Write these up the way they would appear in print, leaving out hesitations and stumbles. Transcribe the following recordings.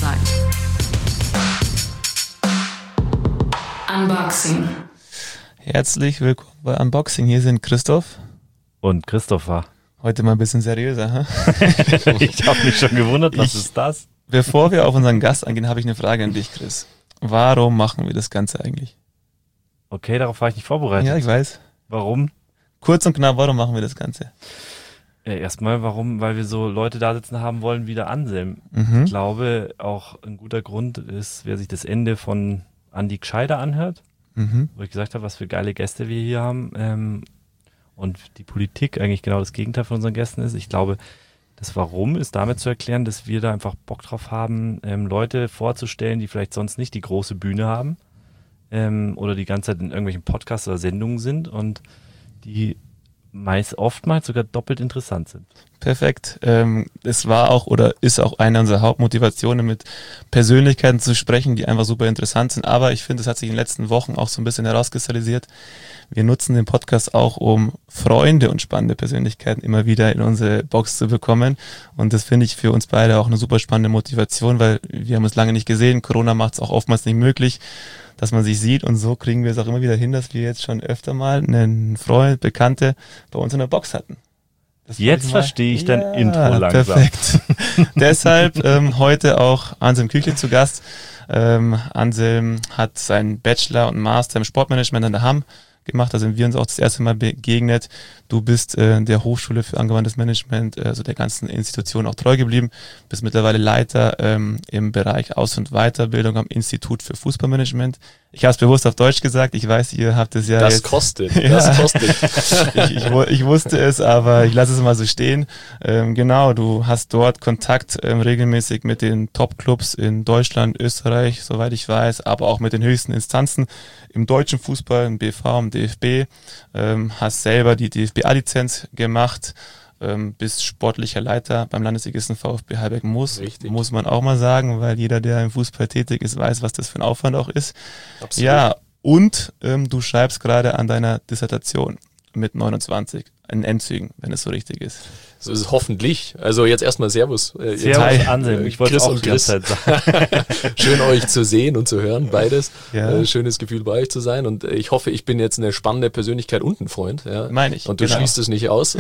sein. Unboxing. Herzlich willkommen bei Unboxing. Hier sind Christoph und Christopher. Heute mal ein bisschen seriöser. Ich habe mich schon gewundert, was ist das? Bevor wir auf unseren Gast eingehen, habe ich eine Frage an dich, Chris. Warum machen wir das Ganze eigentlich? Okay, darauf war ich nicht vorbereitet. Ja, ich weiß. Warum? Kurz und knapp, warum machen wir das Ganze? Erstmal, warum? Weil wir so Leute da sitzen haben wollen wie der Anselm. Ich glaube, auch ein guter Grund ist, wer sich das Ende von Andi Gscheider anhört, wo ich gesagt habe, was für geile Gäste wir hier haben, und die Politik eigentlich genau das Gegenteil von unseren Gästen ist. Ich glaube, das Warum ist damit zu erklären, dass wir da einfach Bock drauf haben, Leute vorzustellen, die vielleicht sonst nicht die große Bühne haben oder die ganze Zeit in irgendwelchen Podcasts oder Sendungen sind und die oftmals sogar doppelt interessant sind. Perfekt. Es war auch oder ist auch eine unserer Hauptmotivationen, mit Persönlichkeiten zu sprechen, die einfach super interessant sind. Aber ich finde, es hat sich in den letzten Wochen auch so ein bisschen herauskristallisiert. Wir nutzen den Podcast auch, um Freunde und spannende Persönlichkeiten immer wieder in unsere Box zu bekommen. Und das finde ich für uns beide auch eine super spannende Motivation, weil wir haben uns lange nicht gesehen. Corona macht es auch oftmals nicht möglich, dass man sich sieht, und so kriegen wir es auch immer wieder hin, dass wir jetzt schon öfter mal einen Freund, Bekannte bei uns in der Box hatten. Jetzt verstehe ich dein Intro langsam. Perfekt. Deshalb heute auch Anselm Küchli zu Gast. Anselm hat seinen Bachelor und Master im Sportmanagement an der HAM gemacht, da sind wir uns auch das erste Mal begegnet. Du bist der Hochschule für angewandtes Management, also der ganzen Institution auch treu geblieben, bist mittlerweile Leiter im Bereich Aus- und Weiterbildung am Institut für Fußballmanagement. Ich habe es bewusst auf Deutsch gesagt, ich weiß, ihr habt es ja das jetzt... Kostet, ja, das kostet. Ich wusste es, aber ich lasse es mal so stehen. Genau, du hast dort Kontakt regelmäßig mit den Top-Clubs in Deutschland, Österreich, soweit ich weiß, aber auch mit den höchsten Instanzen im deutschen Fußball, im BV, im DFB, hast selber die DFB-A-Lizenz gemacht, bist sportlicher Leiter beim Landesligisten VfB Halberg-Moos. Richtig. Muss man auch mal sagen, weil jeder, der im Fußball tätig ist, weiß, was das für ein Aufwand auch ist. Absolut. Ja, und du schreibst gerade an deiner Dissertation mit 29 in Endzügen, wenn es so richtig ist. So ist es hoffentlich. Also jetzt erstmal Servus. Servus Anselm, ich wollte Chris auch und die ganze Chris. Zeit sagen. Schön euch zu sehen und zu hören, beides. Ja. Schönes Gefühl, bei euch zu sein, und ich hoffe, ich bin jetzt eine spannende Persönlichkeit und ein Freund. Ja. Meine ich. Und du genau. schließt es nicht aus.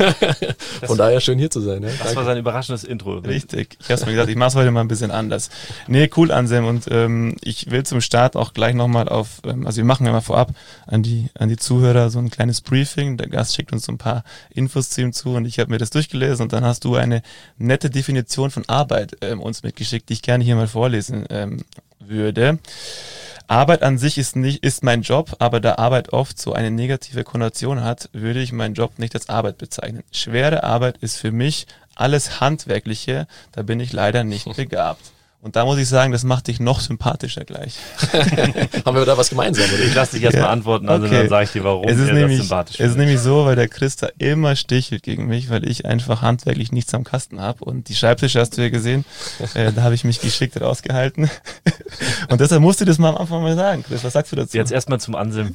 Von daher schön hier zu sein. Ja. Das war sein überraschendes Intro. Richtig. Ich habe mir gedacht, ich mache es heute mal ein bisschen anders. Nee, cool, Anselm. Und ich will zum Start auch gleich nochmal also wir machen ja mal vorab an die Zuhörer so ein kleines Briefing. Der Gast schickt uns so ein paar Infos zu ihm zu, und ich habe mir das durchgelesen, und dann hast du eine nette Definition von Arbeit uns mitgeschickt, die ich gerne hier mal vorlesen würde. Arbeit an sich ist mein Job, aber da Arbeit oft so eine negative Konnotation hat, würde ich meinen Job nicht als Arbeit bezeichnen. Schwere Arbeit ist für mich alles Handwerkliche, da bin ich leider nicht begabt. Und da muss ich sagen, das macht dich noch sympathischer gleich. Haben wir da was gemeinsam, oder? Ich lasse dich erstmal antworten, also okay. Dann sage ich dir, warum Es ist nämlich, sympathisch es ist nämlich so, weil der Christa immer stichelt gegen mich, weil ich einfach handwerklich nichts am Kasten habe. Und die Schreibtische hast du ja gesehen, da habe ich mich geschickt rausgehalten. Und deshalb musst du das mal am Anfang mal sagen, Chris. Was sagst du dazu? Jetzt erstmal zum Anselm.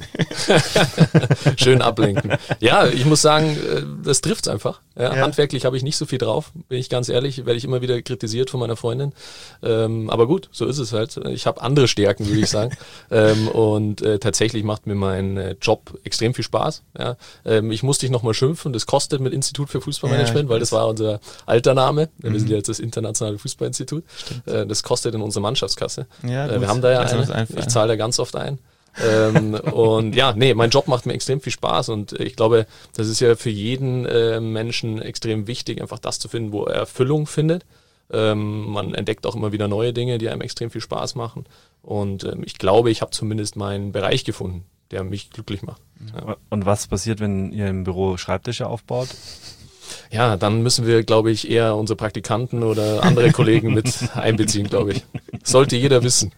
Schön ablenken. Ja, ich muss sagen, das trifft's einfach. Ja, Ja. Handwerklich habe ich nicht so viel drauf, bin ich ganz ehrlich, werde ich immer wieder kritisiert von meiner Freundin. Aber gut, so ist es halt. Ich habe andere Stärken, würde ich sagen. Und tatsächlich macht mir mein Job extrem viel Spaß. Ja. Ich musste dich nochmal schimpfen, das kostet mit Institut für Fußballmanagement, Ja, weil das war unser alter Name. Wir sind ja jetzt das Internationale Fußballinstitut. Das kostet in unsere Mannschaftskasse. Ja, gut. Wir haben da ja Lass uns eine. einfallen. Ich zahle da ganz oft ein. Und ja, nee, mein Job macht mir extrem viel Spaß, und ich glaube, das ist ja für jeden Menschen extrem wichtig, einfach das zu finden, wo er Erfüllung findet. Man entdeckt auch immer wieder neue Dinge, die einem extrem viel Spaß machen, und ich glaube, ich habe zumindest meinen Bereich gefunden, der mich glücklich macht. Ja. Und was passiert, wenn ihr im Büro Schreibtische aufbaut? Ja, dann müssen wir, glaube ich, eher unsere Praktikanten oder andere Kollegen mit einbeziehen, glaube ich. Sollte jeder wissen.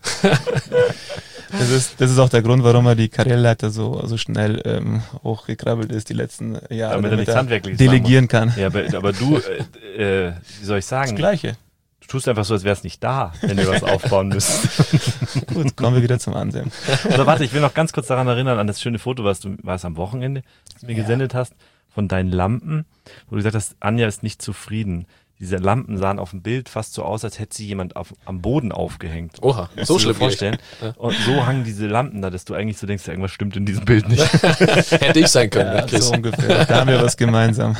Das ist auch der Grund, warum er die Karriereleiter so schnell hochgekrabbelt ist die letzten Jahre, Damit er nichts Handwerkliches delegieren kann. Ja, aber du, wie soll ich sagen? Das Gleiche. Du tust einfach so, als wär's nicht da, wenn wir was aufbauen müssen. Gut, kommen wir wieder zum Ansehen. Oder warte, ich will noch ganz kurz daran erinnern, an das schöne Foto, was du am Wochenende mir gesendet hast, von deinen Lampen, wo du gesagt hast, Anja ist nicht zufrieden. diese Lampen sahen auf dem Bild fast so aus, als hätte sie jemand am Boden aufgehängt. Oha, so schlimm vorstellen. Ja. Und so hangen diese Lampen da, dass du eigentlich so denkst, irgendwas stimmt in diesem Bild nicht. Hätte ich sein können, ja, Chris. So ungefähr. Da haben wir was gemeinsam.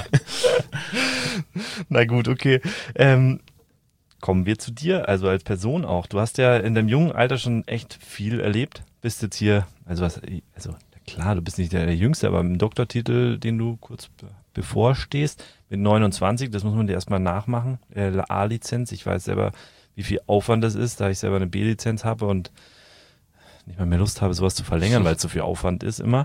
Na gut, okay. Kommen wir zu dir, also als Person auch. Du hast ja in deinem jungen Alter schon echt viel erlebt. Bist jetzt hier, also klar, du bist nicht der Jüngste, aber mit dem Doktortitel, den du kurz bevorstehst, mit 29, das muss man dir erstmal nachmachen, A-Lizenz. Ich weiß selber, wie viel Aufwand das ist, da ich selber eine B-Lizenz habe und nicht mal mehr Lust habe, sowas zu verlängern, weil es so viel Aufwand ist immer.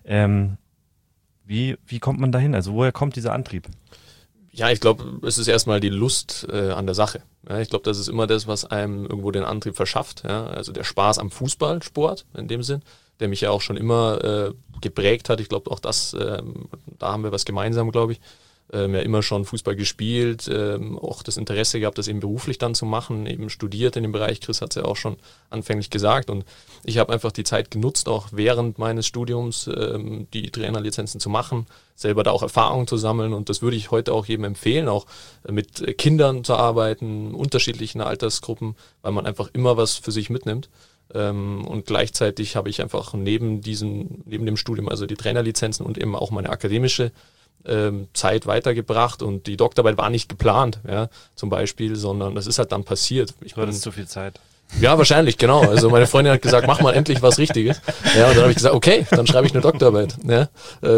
Wie kommt man dahin? Also woher kommt dieser Antrieb? Ja, ich glaube, es ist erstmal die Lust an der Sache. Ja, ich glaube, das ist immer das, was einem irgendwo den Antrieb verschafft. Ja? Also der Spaß am Fußballsport in dem Sinn, der mich ja auch schon immer geprägt hat. Ich glaube auch da haben wir was gemeinsam, glaube ich. Ja, immer schon Fußball gespielt, auch das Interesse gehabt, das eben beruflich dann zu machen, eben studiert in dem Bereich. Chris hat es ja auch schon anfänglich gesagt und ich habe einfach die Zeit genutzt, auch während meines Studiums die Trainerlizenzen zu machen, selber da auch Erfahrungen zu sammeln und das würde ich heute auch jedem empfehlen, auch mit Kindern zu arbeiten, unterschiedlichen Altersgruppen, weil man einfach immer was für sich mitnimmt. Und gleichzeitig habe ich einfach neben dem Studium, also die Trainerlizenzen und eben auch meine akademische Zeit weitergebracht und die Doktorarbeit war nicht geplant, ja, zum Beispiel, sondern das ist halt dann passiert. Du hattest zu viel Zeit. Ja, wahrscheinlich, genau. Also meine Freundin hat gesagt, mach mal endlich was Richtiges. Ja, und dann habe ich gesagt, okay, dann schreibe ich eine Doktorarbeit. Ja,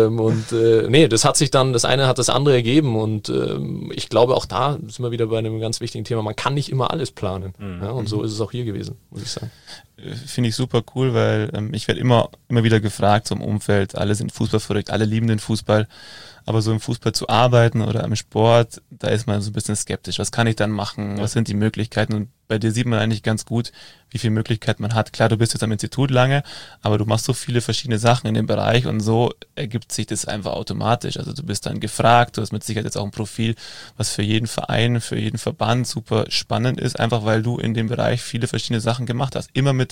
das eine hat das andere ergeben und ich glaube auch da sind wir wieder bei einem ganz wichtigen Thema, man kann nicht immer alles planen. Ja, und so ist es auch hier gewesen, muss ich sagen. Finde ich super cool, weil ich werde immer wieder gefragt, so im Umfeld, alle sind Fußball verrückt, alle lieben den Fußball, aber so im Fußball zu arbeiten oder im Sport, da ist man so ein bisschen skeptisch. Was kann ich dann machen? Was sind die Möglichkeiten? Und bei dir sieht man eigentlich ganz gut, wie viele Möglichkeiten man hat. Klar, du bist jetzt am Institut lange, aber du machst so viele verschiedene Sachen in dem Bereich und so ergibt sich das einfach automatisch. Also du bist dann gefragt, du hast mit Sicherheit jetzt auch ein Profil, was für jeden Verein, für jeden Verband super spannend ist, einfach weil du in dem Bereich viele verschiedene Sachen gemacht hast. Immer mit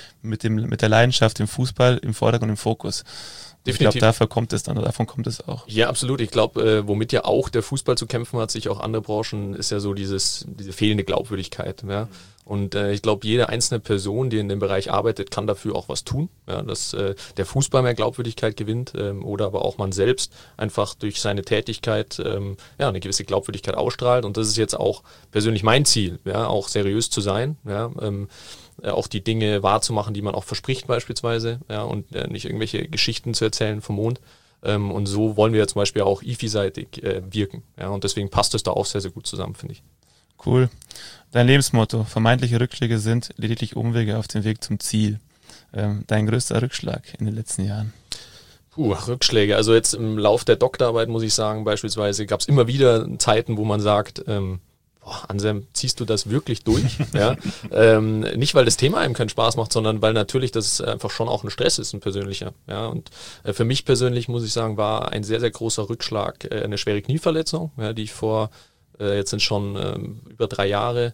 der Leidenschaft im Fußball im Vordergrund und im Fokus. Definitiv. Ich glaube, davon kommt es auch. Ja, absolut. Ich glaube, womit ja auch der Fußball zu kämpfen hat, sich auch andere Branchen, ist ja so diese fehlende Glaubwürdigkeit. Ja. Und ich glaube, jede einzelne Person, die in dem Bereich arbeitet, kann dafür auch was tun, ja, dass der Fußball mehr Glaubwürdigkeit gewinnt oder aber auch man selbst einfach durch seine Tätigkeit eine gewisse Glaubwürdigkeit ausstrahlt. Und das ist jetzt auch persönlich mein Ziel, ja, auch seriös zu sein, ja, auch die Dinge wahrzumachen, die man auch verspricht beispielsweise, ja, und nicht irgendwelche Geschichten zu erzählen vom Mond. Und so wollen wir ja zum Beispiel auch IFI-seitig wirken. Ja, und deswegen passt es da auch sehr, sehr gut zusammen, finde ich. Cool. Dein Lebensmotto: Vermeintliche Rückschläge sind lediglich Umwege auf dem Weg zum Ziel. Dein größter Rückschlag in den letzten Jahren? Rückschläge. Also jetzt im Lauf der Doktorarbeit, muss ich sagen, beispielsweise gab es immer wieder Zeiten, wo man sagt, Anselm, ziehst du das wirklich durch? Ja? Nicht, weil das Thema einem keinen Spaß macht, sondern weil natürlich das einfach schon auch ein Stress ist, ein persönlicher. Ja? Und für mich persönlich, muss ich sagen, war ein sehr, sehr großer Rückschlag eine schwere Knieverletzung, ja, die ich jetzt sind schon über 3 Jahre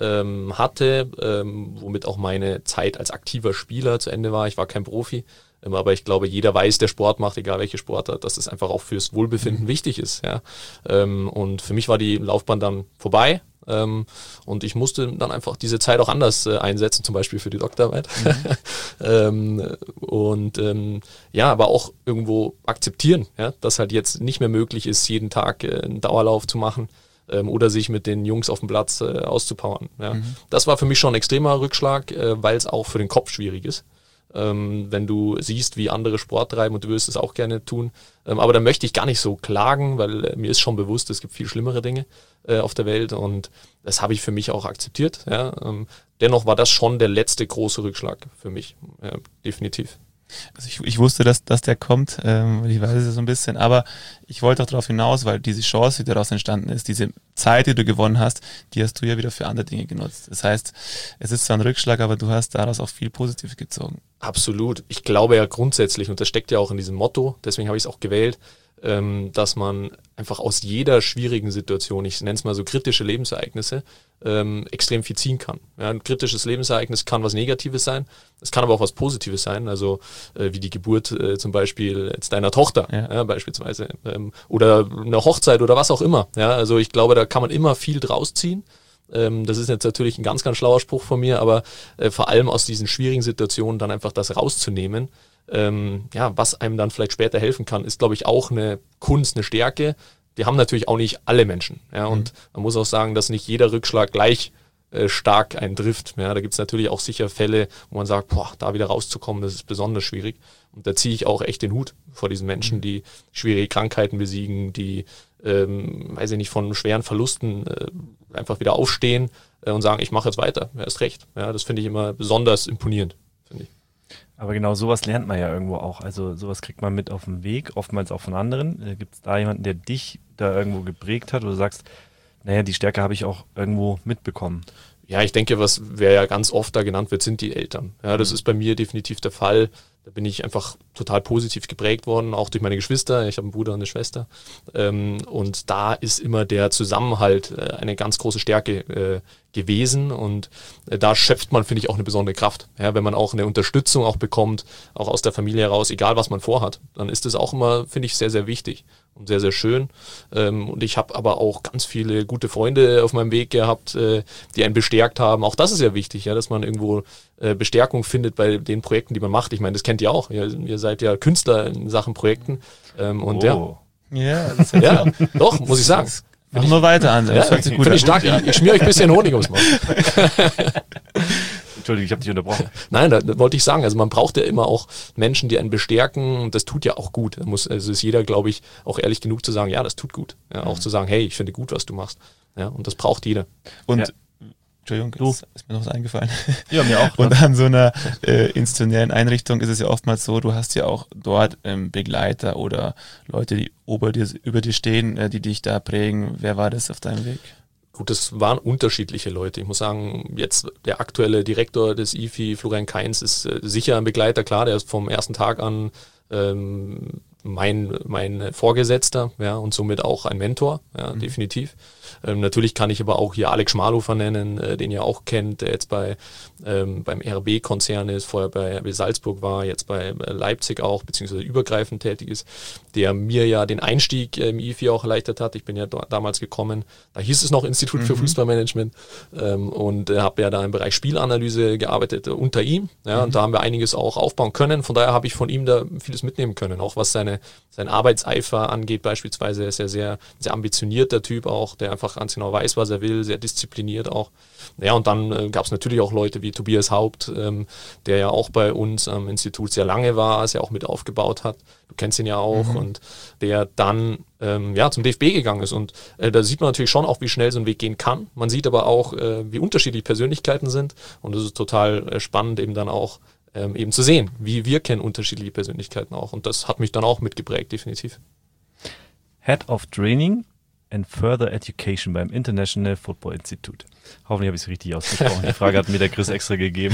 hatte, womit auch meine Zeit als aktiver Spieler zu Ende war. Ich war kein Profi, aber ich glaube, jeder weiß, der Sport macht, egal welche Sportart, dass es einfach auch fürs Wohlbefinden wichtig ist. Ja? Und für mich war die Laufbahn dann vorbei. Und ich musste dann einfach diese Zeit auch anders einsetzen, zum Beispiel für die Doktorarbeit. Aber auch irgendwo akzeptieren, ja, dass halt jetzt nicht mehr möglich ist, jeden Tag einen Dauerlauf zu machen oder sich mit den Jungs auf dem Platz auszupowern. Ja. Das war für mich schon ein extremer Rückschlag, weil es auch für den Kopf schwierig ist. Wenn du siehst, wie andere Sport treiben und du würdest es auch gerne tun. Aber da möchte ich gar nicht so klagen, weil mir ist schon bewusst, es gibt viel schlimmere Dinge auf der Welt und das habe ich für mich auch akzeptiert. Ja. Dennoch war das schon der letzte große Rückschlag für mich, ja, definitiv. Also ich wusste, dass der kommt, ich weiß es ja so ein bisschen, aber ich wollte auch darauf hinaus, weil diese Chance, die daraus entstanden ist, diese Zeit, die du gewonnen hast, die hast du ja wieder für andere Dinge genutzt. Das heißt, es ist zwar ein Rückschlag, aber du hast daraus auch viel Positives gezogen. Absolut. Ich glaube ja grundsätzlich, und das steckt ja auch in diesem Motto, deswegen habe ich es auch gewählt, dass man einfach aus jeder schwierigen Situation, ich nenne es mal so kritische Lebensereignisse, extrem viel ziehen kann. Ja, ein kritisches Lebensereignis kann was Negatives sein, es kann aber auch was Positives sein, also wie die Geburt zum Beispiel jetzt deiner Tochter, ja, beispielsweise, oder eine Hochzeit oder was auch immer. Ja, also ich glaube, da kann man immer viel draus ziehen. Das ist jetzt natürlich ein ganz, ganz schlauer Spruch von mir, aber vor allem aus diesen schwierigen Situationen dann einfach das rauszunehmen, was einem dann vielleicht später helfen kann, ist, glaube ich, auch eine Kunst, eine Stärke. Die haben natürlich auch nicht alle Menschen. Ja, und man muss auch sagen, dass nicht jeder Rückschlag gleich stark einen trifft. Ja, da gibt es natürlich auch sicher Fälle, wo man sagt, da wieder rauszukommen, das ist besonders schwierig. Und da ziehe ich auch echt den Hut vor diesen Menschen, die schwierige Krankheiten besiegen, die, von schweren Verlusten einfach wieder aufstehen und sagen, ich mache jetzt weiter. Ja, ist recht. Ja, das finde ich immer besonders imponierend, finde ich. Aber genau sowas lernt man ja irgendwo auch. Also sowas kriegt man mit auf dem Weg, oftmals auch von anderen. Gibt es da jemanden, der dich da irgendwo geprägt hat, wo du sagst, naja, die Stärke habe ich auch irgendwo mitbekommen? Ja, ich denke, wer ja ganz oft da genannt wird, sind die Eltern. Ja, das ist bei mir definitiv der Fall. Da bin ich einfach total positiv geprägt worden, auch durch meine Geschwister. Ich habe einen Bruder und eine Schwester. Und da ist immer der Zusammenhalt eine ganz große Stärke gewesen. Und da schöpft man, finde ich, auch eine besondere Kraft. Ja, wenn man auch eine Unterstützung auch bekommt, auch aus der Familie heraus, egal was man vorhat, dann ist das auch immer, finde ich, sehr, sehr wichtig und sehr, sehr schön. Und ich habe aber auch ganz viele gute Freunde auf meinem Weg gehabt, die einen bestärkt haben. Auch das ist ja wichtig, ja, dass man irgendwo Bestärkung findet bei den Projekten, die man macht. Ich meine, das kennt ihr auch. Ihr seid ja Künstler in Sachen Projekten. Ja, doch, muss ich sagen. Mach nur weiter an. Das hört sich gut an. Stark. Ich schmier euch ein bisschen Honig ums Maul. Entschuldigung, ich habe dich unterbrochen. Nein, da wollte ich sagen, also man braucht ja immer auch Menschen, die einen bestärken, und das tut ja auch gut. Also ist jeder, glaube ich, auch ehrlich genug zu sagen, ja, das tut gut. Ja, auch zu sagen, hey, ich finde gut, was du machst. Ja, und das braucht jeder. Und Entschuldigung, ist mir noch was eingefallen. Ja, mir auch. Und an so einer institutionellen Einrichtung ist es ja oftmals so, du hast ja auch dort Begleiter oder Leute, die über dir stehen, die dich da prägen. Wer war das auf deinem Weg? Gut, das waren unterschiedliche Leute. Ich muss sagen, jetzt der aktuelle Direktor des IFI, Florian Kainz, ist sicher ein Begleiter. Klar, der ist vom ersten Tag an mein Vorgesetzter, ja, und somit auch ein Mentor, ja, definitiv. Natürlich kann ich aber auch hier Alex Schmalhofer nennen, den ihr auch kennt, der jetzt beim RB-Konzern ist, vorher bei Salzburg war, jetzt bei Leipzig auch, beziehungsweise übergreifend tätig ist, der mir ja den Einstieg im IFI auch erleichtert hat. Ich bin ja damals gekommen, da hieß es noch Institut für Fußballmanagement, und habe ja da im Bereich Spielanalyse gearbeitet unter ihm, ja, und da haben wir einiges auch aufbauen können. Von daher habe ich von ihm da vieles mitnehmen können, auch was sein Arbeitseifer angeht beispielsweise. Er ist ja sehr, sehr ambitionierter Typ auch, der einfach ganz genau weiß, was er will, sehr diszipliniert auch. Ja, und dann gab es natürlich auch Leute wie Tobias Haupt, der ja auch bei uns am Institut sehr lange war, es ja auch mit aufgebaut hat. Du kennst ihn ja auch, und der dann zum DFB gegangen ist. Und da sieht man natürlich schon auch, wie schnell so ein Weg gehen kann. Man sieht aber auch, wie unterschiedlich Persönlichkeiten sind. Und das ist total spannend, eben dann auch eben zu sehen, wie wir kennen unterschiedliche Persönlichkeiten auch. Und das hat mich dann auch mitgeprägt, definitiv. Head of Training and Further Education beim International Football Institute. Hoffentlich habe ich es richtig ausgesprochen. Die Frage hat mir der Chris extra gegeben.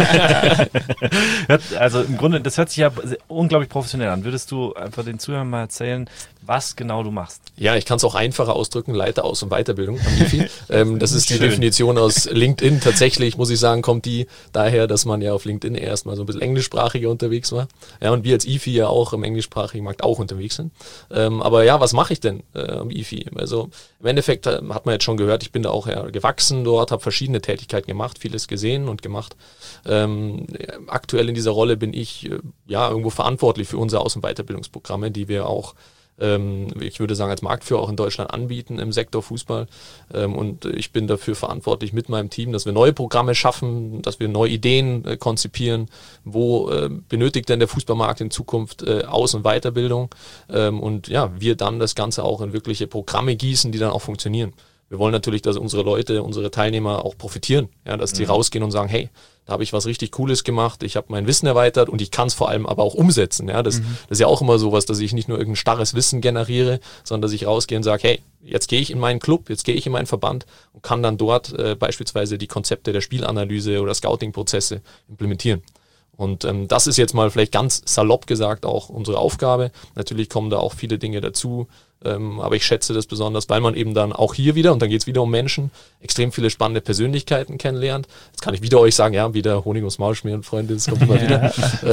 Also im Grunde, das hört sich ja unglaublich professionell an. Würdest du einfach den Zuhörern mal erzählen, was genau du machst? Ja, ich kann es auch einfacher ausdrücken, Leiter Aus- und Weiterbildung am IFI. Das ist die Definition aus LinkedIn. Tatsächlich, muss ich sagen, kommt die daher, dass man ja auf LinkedIn erstmal so ein bisschen englischsprachiger unterwegs war. Ja, und wir als IFI ja auch im englischsprachigen Markt auch unterwegs sind. Aber ja, was mache ich denn am IFI? Also im Endeffekt hat man jetzt schon gehört, ich bin da auch gewachsen dort, habe verschiedene Tätigkeiten gemacht, vieles gesehen und gemacht. Aktuell in dieser Rolle bin ich irgendwo verantwortlich für unsere Aus- und Weiterbildungsprogramme, die wir auch, ich würde sagen, als Marktführer auch in Deutschland anbieten im Sektor Fußball. Und ich bin dafür verantwortlich mit meinem Team, dass wir neue Programme schaffen, dass wir neue Ideen konzipieren. Wo benötigt denn der Fußballmarkt in Zukunft Aus- und Weiterbildung? Und ja, wir dann das Ganze auch in wirkliche Programme gießen, die dann auch funktionieren. Wir wollen natürlich, dass unsere Leute, unsere Teilnehmer auch profitieren, ja, dass die rausgehen und sagen, hey, da habe ich was richtig Cooles gemacht, ich habe mein Wissen erweitert und ich kann es vor allem aber auch umsetzen. Ja, das ist ja auch immer sowas, dass ich nicht nur irgendein starres Wissen generiere, sondern dass ich rausgehe und sage, hey, jetzt gehe ich in meinen Club, jetzt gehe ich in meinen Verband und kann dann dort beispielsweise die Konzepte der Spielanalyse oder Scouting-Prozesse implementieren. Und das ist jetzt mal vielleicht ganz salopp gesagt auch unsere Aufgabe. Natürlich kommen da auch viele Dinge dazu, aber ich schätze das besonders, weil man eben dann auch hier wieder, und dann geht es wieder um Menschen, extrem viele spannende Persönlichkeiten kennenlernt. Jetzt kann ich wieder euch sagen, ja, wieder Honig ums Maul schmieren, Freunde, das kommt immer wieder.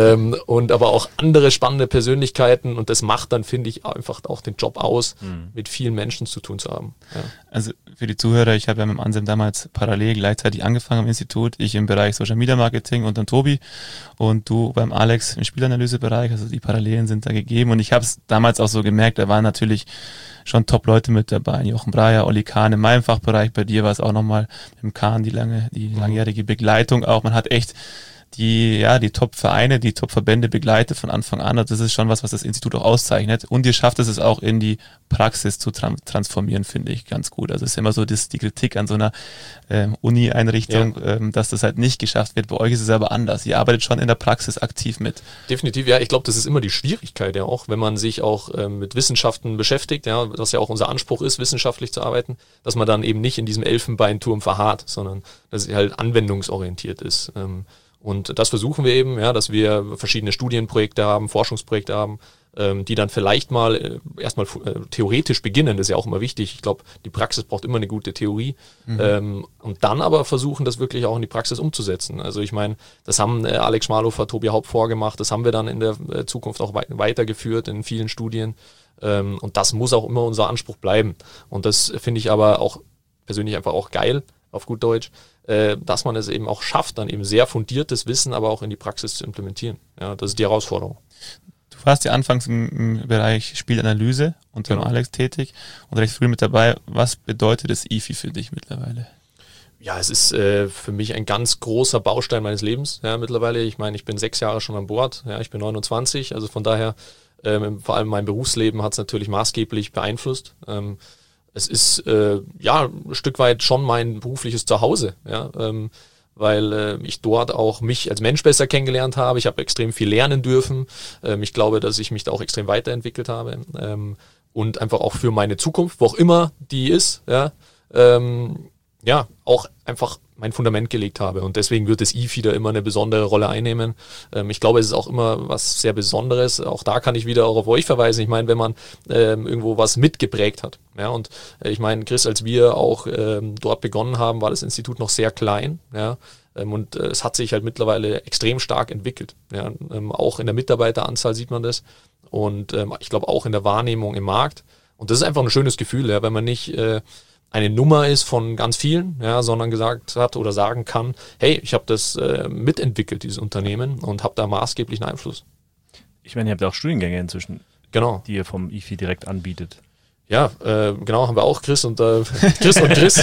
Und aber auch andere spannende Persönlichkeiten, und das macht dann, finde ich, einfach auch den Job aus, mit vielen Menschen zu tun zu haben. Ja. Also für die Zuhörer, ich habe ja mit dem Anselm damals parallel gleichzeitig angefangen am Institut, ich im Bereich Social Media Marketing und dann Tobi und du beim Alex im Spielanalysebereich, also die Parallelen sind da gegeben, und ich habe es damals auch so gemerkt, da waren natürlich schon Top-Leute mit dabei, Jochen Breyer, Olli Kahn in meinem Fachbereich, bei dir war es auch nochmal mit dem Kahn die langjährige Begleitung auch, man hat echt die Top-Vereine, die Top-Verbände begleitet von Anfang an, und das ist schon was das Institut auch auszeichnet, und ihr schafft es auch in die Praxis zu transformieren, finde ich ganz gut. Also es ist immer so die Kritik an so einer Uni-Einrichtung, dass das halt nicht geschafft wird. Bei euch ist es aber anders. Ihr arbeitet schon in der Praxis aktiv mit. Definitiv, ja. Ich glaube, das ist immer die Schwierigkeit ja auch, wenn man sich auch mit Wissenschaften beschäftigt, ja, was ja auch unser Anspruch ist, wissenschaftlich zu arbeiten, dass man dann eben nicht in diesem Elfenbeinturm verharrt, sondern dass es halt anwendungsorientiert ist. Und das versuchen wir eben, ja, dass wir verschiedene Studienprojekte haben, Forschungsprojekte haben, die dann vielleicht mal erstmal theoretisch beginnen. Das ist ja auch immer wichtig. Ich glaube, die Praxis braucht immer eine gute Theorie. Und dann aber versuchen, das wirklich auch in die Praxis umzusetzen. Also ich meine, das haben Alex Schmalhofer, Tobi Haupt vorgemacht. Das haben wir dann in der Zukunft auch weitergeführt in vielen Studien. Und das muss auch immer unser Anspruch bleiben. Und das finde ich aber auch persönlich einfach auch geil, auf gut Deutsch, dass man es eben auch schafft, dann eben sehr fundiertes Wissen aber auch in die Praxis zu implementieren. Ja, das ist die Herausforderung. Du warst ja anfangs im Bereich Spielanalyse unter dem Alex tätig und recht früh mit dabei. Was bedeutet das IFI für dich mittlerweile? Ja, es ist für mich ein ganz großer Baustein meines Lebens. Ja, mittlerweile, ich meine, ich bin 6 Jahre schon an Bord. Ja, ich bin 29, also von daher, vor allem mein Berufsleben hat es natürlich maßgeblich beeinflusst. Es ist ein Stück weit schon mein berufliches Zuhause, ja, weil ich dort auch mich als Mensch besser kennengelernt habe. Ich habe extrem viel lernen dürfen. Ich glaube, dass ich mich da auch extrem weiterentwickelt habe und einfach auch für meine Zukunft, wo auch immer die ist, auch einfach mein Fundament gelegt habe, und deswegen wird das IFI da immer eine besondere Rolle einnehmen. Ich glaube, es ist auch immer was sehr Besonderes. Auch da kann ich wieder auch auf euch verweisen. Ich meine, wenn man irgendwo was mitgeprägt hat. Ja, und ich meine, Chris, als wir auch dort begonnen haben, war das Institut noch sehr klein. Ja, und es hat sich halt mittlerweile extrem stark entwickelt. Ja, auch in der Mitarbeiteranzahl sieht man das. Und ich glaube auch in der Wahrnehmung im Markt. Und das ist einfach ein schönes Gefühl, ja, wenn man nicht eine Nummer ist von ganz vielen, ja, sondern gesagt hat oder sagen kann, hey, ich habe das mitentwickelt, dieses Unternehmen, und habe da maßgeblichen Einfluss. Ich meine, ihr habt ja auch Studiengänge inzwischen, genau, die ihr vom IFI direkt anbietet. Ja, genau, haben wir auch Chris und Chris.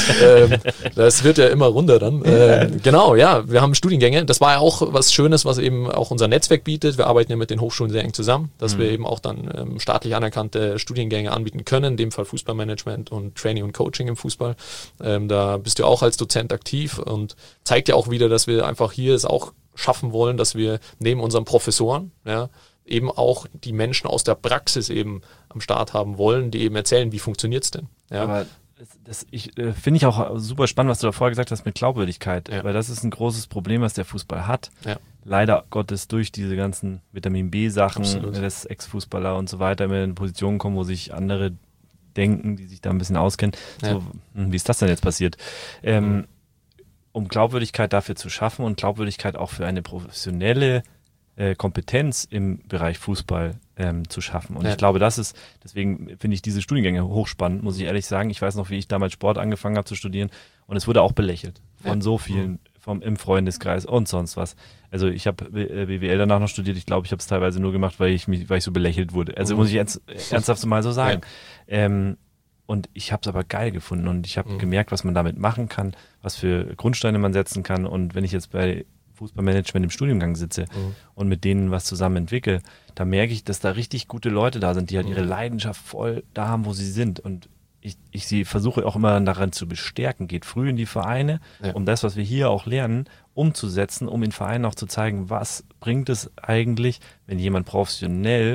Das wird ja immer runder dann. Genau, ja, wir haben Studiengänge. Das war ja auch was Schönes, was eben auch unser Netzwerk bietet. Wir arbeiten ja mit den Hochschulen sehr eng zusammen, dass wir eben auch dann staatlich anerkannte Studiengänge anbieten können, in dem Fall Fußballmanagement und Training und Coaching im Fußball. Da bist du auch als Dozent aktiv und zeigt ja auch wieder, dass wir einfach hier es auch schaffen wollen, dass wir neben unseren Professoren, ja, eben auch die Menschen aus der Praxis eben am Start haben wollen, die eben erzählen, wie funktioniert es denn. Ja. Aber das finde ich auch super spannend, was du da vorher gesagt hast mit Glaubwürdigkeit, weil das ist ein großes Problem, was der Fußball hat. Ja. Leider Gottes durch diese ganzen Vitamin B-Sachen, dass Ex-Fußballer und so weiter immer in Positionen kommen, wo sich andere denken, die sich da ein bisschen auskennen. Ja. So, wie ist das denn jetzt passiert? Um Glaubwürdigkeit dafür zu schaffen und Glaubwürdigkeit auch für eine professionelle Kompetenz im Bereich Fußball zu schaffen. Und ich glaube, deswegen finde ich diese Studiengänge hochspannend, muss ich ehrlich sagen. Ich weiß noch, wie ich damals Sport angefangen habe zu studieren, und es wurde auch belächelt von so vielen, im Freundeskreis und sonst was. Also ich habe BWL danach noch studiert. Ich glaube, ich habe es teilweise nur gemacht, weil ich so belächelt wurde. Also muss ich ernsthaft mal so sagen. Ja. Und ich habe es aber geil gefunden, und ich habe gemerkt, was man damit machen kann, was für Grundsteine man setzen kann. Und wenn ich jetzt bei Fußballmanagement im Studiengang sitze und mit denen was zusammen entwickle, da merke ich, dass da richtig gute Leute da sind, die halt ihre Leidenschaft voll da haben, wo sie sind. Und ich sie versuche auch immer daran zu bestärken, geht früh in die Vereine, um das, was wir hier auch lernen, umzusetzen, um in Vereinen auch zu zeigen, was bringt es eigentlich, wenn jemand professionell,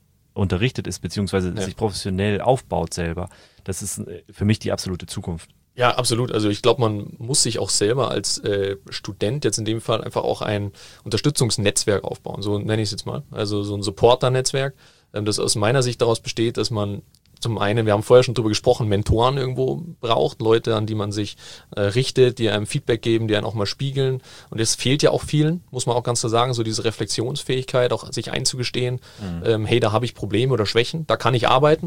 unterrichtet ist, beziehungsweise sich professionell aufbaut selber. Das ist für mich die absolute Zukunft. Ja, absolut. Also ich glaube, man muss sich auch selber als Student jetzt in dem Fall einfach auch ein Unterstützungsnetzwerk aufbauen, so nenne ich es jetzt mal. Also so ein Supporter-Netzwerk, das aus meiner Sicht daraus besteht, dass man zum einen, wir haben vorher schon drüber gesprochen, Mentoren irgendwo braucht, Leute, an die man sich richtet, die einem Feedback geben, die einen auch mal spiegeln. Und das fehlt ja auch vielen, muss man auch ganz klar sagen, so diese Reflexionsfähigkeit, auch sich einzugestehen, hey, da habe ich Probleme oder Schwächen, da kann ich arbeiten.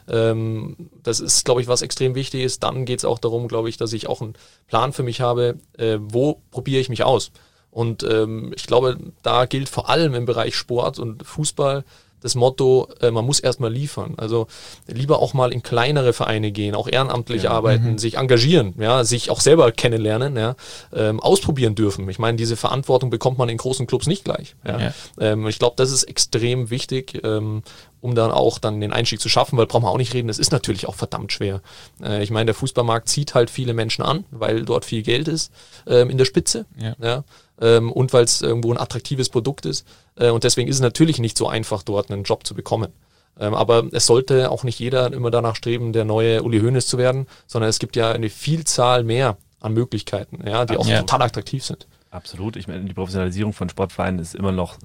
Das ist, glaube ich, was extrem wichtig ist. Dann geht es auch darum, glaube ich, dass ich auch einen Plan für mich habe, wo probiere ich mich aus. Und ich glaube, da gilt vor allem im Bereich Sport und Fußball das Motto, man muss erstmal liefern. Also lieber auch mal in kleinere Vereine gehen, auch ehrenamtlich arbeiten, sich engagieren, ja, sich auch selber kennenlernen, ja, ausprobieren dürfen. Ich meine, diese Verantwortung bekommt man in großen Clubs nicht gleich. Ja. Ich glaube, das ist extrem wichtig, um dann auch dann den Einstieg zu schaffen, weil brauchen wir auch nicht reden, das ist natürlich auch verdammt schwer. Ich meine, der Fußballmarkt zieht halt viele Menschen an, weil dort viel Geld ist in der Spitze. Ja. Und weil es irgendwo ein attraktives Produkt ist. Und deswegen ist es natürlich nicht so einfach, dort einen Job zu bekommen. Aber es sollte auch nicht jeder immer danach streben, der neue Uli Hoeneß zu werden, sondern es gibt ja eine Vielzahl mehr an Möglichkeiten, ja, die auch total attraktiv sind. Absolut. Ich meine, die Professionalisierung von Sportvereinen ist immer noch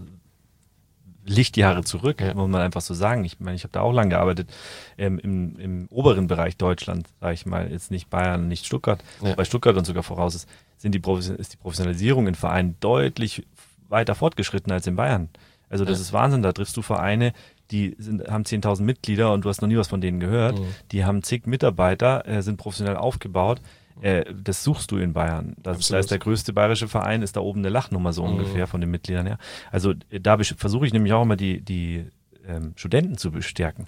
Lichtjahre zurück, muss man einfach so sagen. Ich meine, ich habe da auch lange gearbeitet, im oberen Bereich Deutschland, sage ich mal, jetzt nicht Bayern, nicht Stuttgart, bei Stuttgart und sogar voraus ist die Professionalisierung in Vereinen deutlich weiter fortgeschritten als in Bayern. Also das ist Wahnsinn, da triffst du Vereine, die haben 10.000 Mitglieder und du hast noch nie was von denen gehört. Die haben zig Mitarbeiter, sind professionell aufgebaut. Das suchst du in Bayern. Da ist der größte bayerische Verein, ist da oben eine Lachnummer so ungefähr von den Mitgliedern her. Also da versuche ich nämlich auch immer die Studenten zu bestärken.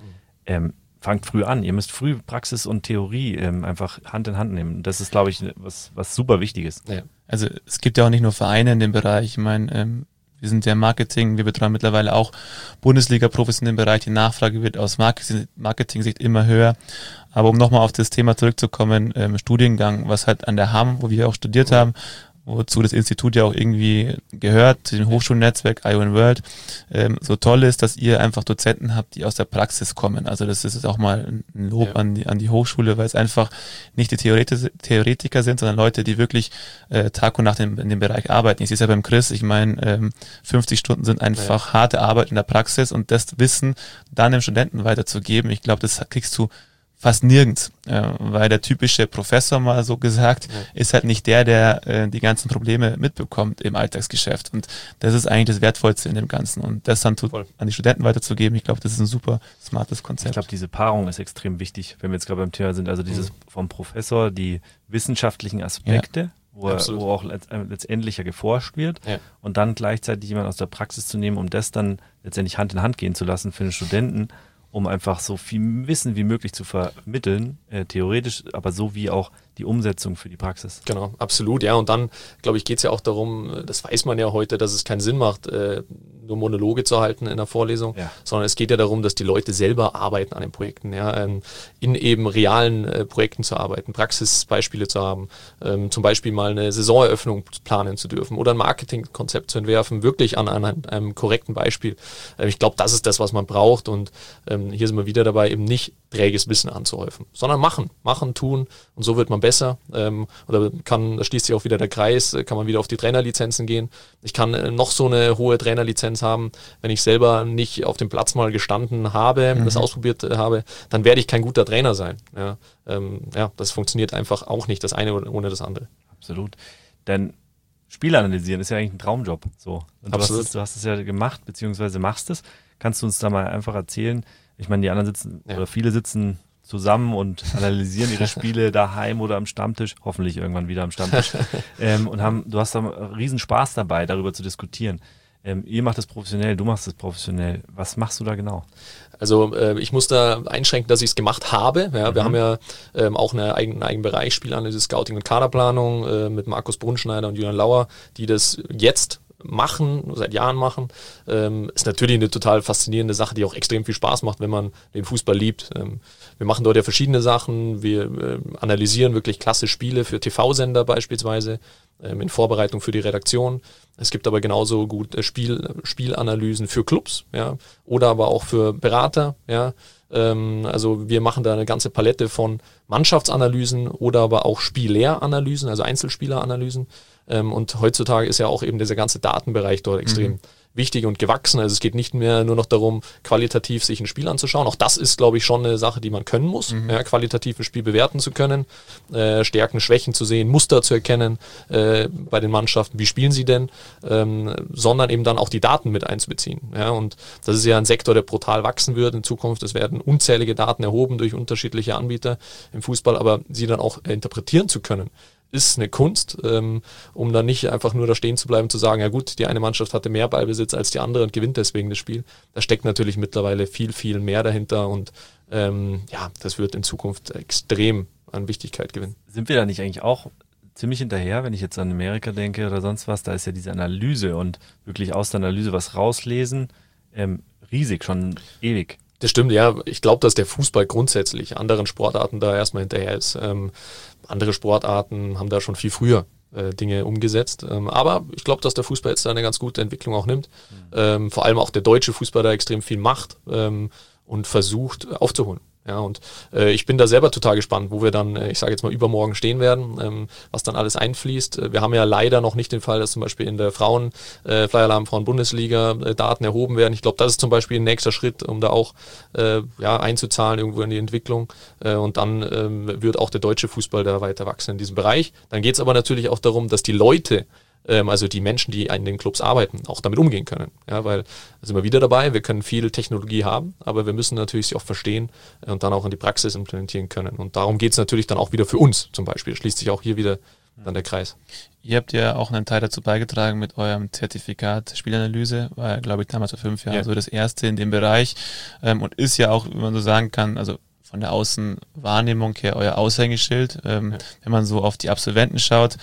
Fangt früh an. Ihr müsst früh Praxis und Theorie einfach Hand in Hand nehmen. Das ist, glaube ich, was super Wichtiges. Ja. Also es gibt ja auch nicht nur Vereine in dem Bereich. Ich meine, wir sind ja Marketing, wir betreuen mittlerweile auch Bundesliga-Profis in dem Bereich. Die Nachfrage wird aus Marketing-Sicht immer höher. Aber um nochmal auf das Thema zurückzukommen, Studiengang, was halt an der HAM, wo wir auch studiert haben, wozu das Institut ja auch irgendwie gehört, zu dem Hochschulnetzwerk ION World, so toll ist, dass ihr einfach Dozenten habt, die aus der Praxis kommen. Also das ist auch mal ein Lob an die Hochschule, weil es einfach nicht die Theoretiker sind, sondern Leute, die wirklich Tag und Nacht in dem Bereich arbeiten. Ich sehe es ja beim Chris, ich meine, 50 Stunden sind einfach harte Arbeit in der Praxis und das Wissen dann dem Studenten weiterzugeben, ich glaube, das kriegst du fast nirgends, weil der typische Professor, mal so gesagt, ist halt nicht der die ganzen Probleme mitbekommt im Alltagsgeschäft. Und das ist eigentlich das Wertvollste in dem Ganzen. Und das dann an die Studenten weiterzugeben, ich glaube, das ist ein super smartes Konzept. Ich glaube, diese Paarung ist extrem wichtig, wenn wir jetzt gerade beim Thema sind. Also dieses vom Professor, die wissenschaftlichen Aspekte, wo auch letztendlich ja geforscht wird und dann gleichzeitig jemand aus der Praxis zu nehmen, um das dann letztendlich Hand in Hand gehen zu lassen für den Studenten, um einfach so viel Wissen wie möglich zu vermitteln, theoretisch, aber so wie auch die Umsetzung für die Praxis. Genau, absolut, ja. Und dann, glaube ich, geht es ja auch darum, das weiß man ja heute, dass es keinen Sinn macht, nur Monologe zu halten in der Vorlesung, sondern es geht ja darum, dass die Leute selber arbeiten an den Projekten, in eben realen Projekten zu arbeiten, Praxisbeispiele zu haben, zum Beispiel mal eine Saisoneröffnung planen zu dürfen oder ein Marketingkonzept zu entwerfen, wirklich an einem korrekten Beispiel. Ich glaube, das ist das, was man braucht und hier sind wir wieder dabei, eben nicht träges Wissen anzuhäufen, sondern machen, tun und so wird man besser. Da schließt sich auch wieder der Kreis, kann man wieder auf die Trainerlizenzen gehen. Ich kann noch so eine hohe Trainerlizenz haben, wenn ich selber nicht auf dem Platz mal gestanden habe, das ausprobiert habe, dann werde ich kein guter Trainer sein. Das funktioniert einfach auch nicht, das eine ohne das andere. Absolut. Denn Spiel analysieren ist ja eigentlich ein Traumjob. So. Und absolut. Du hast es ja gemacht, beziehungsweise machst es. Kannst du uns da mal einfach erzählen? Ich meine, die anderen oder viele sitzen zusammen und analysieren ihre Spiele daheim oder am Stammtisch, hoffentlich irgendwann wieder am Stammtisch, und du hast da riesen Spaß dabei, darüber zu diskutieren. Ihr macht das professionell, du machst das professionell. Was machst du da genau? Also ich muss da einschränken, dass ich es gemacht habe. Ja, wir haben ja auch einen eigenen Bereich, Spielanalyse, Scouting und Kaderplanung mit Markus Brunschneider und Julian Lauer, die das jetzt seit Jahren machen. Ist natürlich eine total faszinierende Sache, die auch extrem viel Spaß macht, wenn man den Fußball liebt. Wir machen dort ja verschiedene Sachen. Wir analysieren wirklich klasse Spiele für TV-Sender beispielsweise in Vorbereitung für die Redaktion. Es gibt aber genauso gut Spielanalysen für Clubs, ja, oder aber auch für Berater, ja. Also wir machen da eine ganze Palette von Mannschaftsanalysen oder aber auch Spieleranalysen, also Einzelspieleranalysen. Und heutzutage ist ja auch eben dieser ganze Datenbereich dort extrem wichtig und gewachsen. Also es geht nicht mehr nur noch darum, qualitativ sich ein Spiel anzuschauen. Auch das ist, glaube ich, schon eine Sache, die man können muss, ja, qualitativ ein Spiel bewerten zu können, Stärken, Schwächen zu sehen, Muster zu erkennen bei den Mannschaften, wie spielen sie denn, sondern eben dann auch die Daten mit einzubeziehen. Ja, und das ist ja ein Sektor, der brutal wachsen wird in Zukunft. Es werden unzählige Daten erhoben durch unterschiedliche Anbieter im Fußball, aber sie dann auch interpretieren zu können, ist eine Kunst, um dann nicht einfach nur da stehen zu bleiben, zu sagen, ja gut, die eine Mannschaft hatte mehr Ballbesitz als die andere und gewinnt deswegen das Spiel. Da steckt natürlich mittlerweile viel, viel mehr dahinter und das wird in Zukunft extrem an Wichtigkeit gewinnen. Sind wir da nicht eigentlich auch ziemlich hinterher, wenn ich jetzt an Amerika denke oder sonst was? Da ist ja diese Analyse und wirklich aus der Analyse was rauslesen, riesig, schon ewig. Das stimmt, ja. Ich glaube, dass der Fußball grundsätzlich anderen Sportarten da erstmal hinterher ist. Andere Sportarten haben da schon viel früher Dinge umgesetzt. Aber ich glaube, dass der Fußball jetzt da eine ganz gute Entwicklung auch nimmt. Vor allem auch der deutsche Fußball da extrem viel macht und versucht aufzuholen. Ja, und ich bin da selber total gespannt, wo wir dann, ich sage jetzt mal, übermorgen stehen werden, was dann alles einfließt. Wir haben ja leider noch nicht den Fall, dass zum Beispiel in der Flyer-Alarm-Frauen-Bundesliga Daten erhoben werden. Ich glaube, das ist zum Beispiel ein nächster Schritt, um da auch einzuzahlen irgendwo in die Entwicklung. Und dann wird auch der deutsche Fußball da weiter wachsen in diesem Bereich. Dann geht es aber natürlich auch darum, dass die Leute, also die Menschen, die in den Clubs arbeiten, auch damit umgehen können. Ja, weil, da sind wir wieder dabei, wir können viel Technologie haben, aber wir müssen natürlich sie auch verstehen und dann auch in die Praxis implementieren können. Und darum geht es natürlich dann auch wieder für uns zum Beispiel. Schließt sich auch hier wieder dann der Kreis. Ihr habt ja auch einen Teil dazu beigetragen mit eurem Zertifikat Spielanalyse, war, glaube ich, damals vor 5 Jahren so das erste in dem Bereich und ist ja auch, wenn man so sagen kann, also von der Außenwahrnehmung her euer Aushängeschild, wenn man so auf die Absolventen schaut.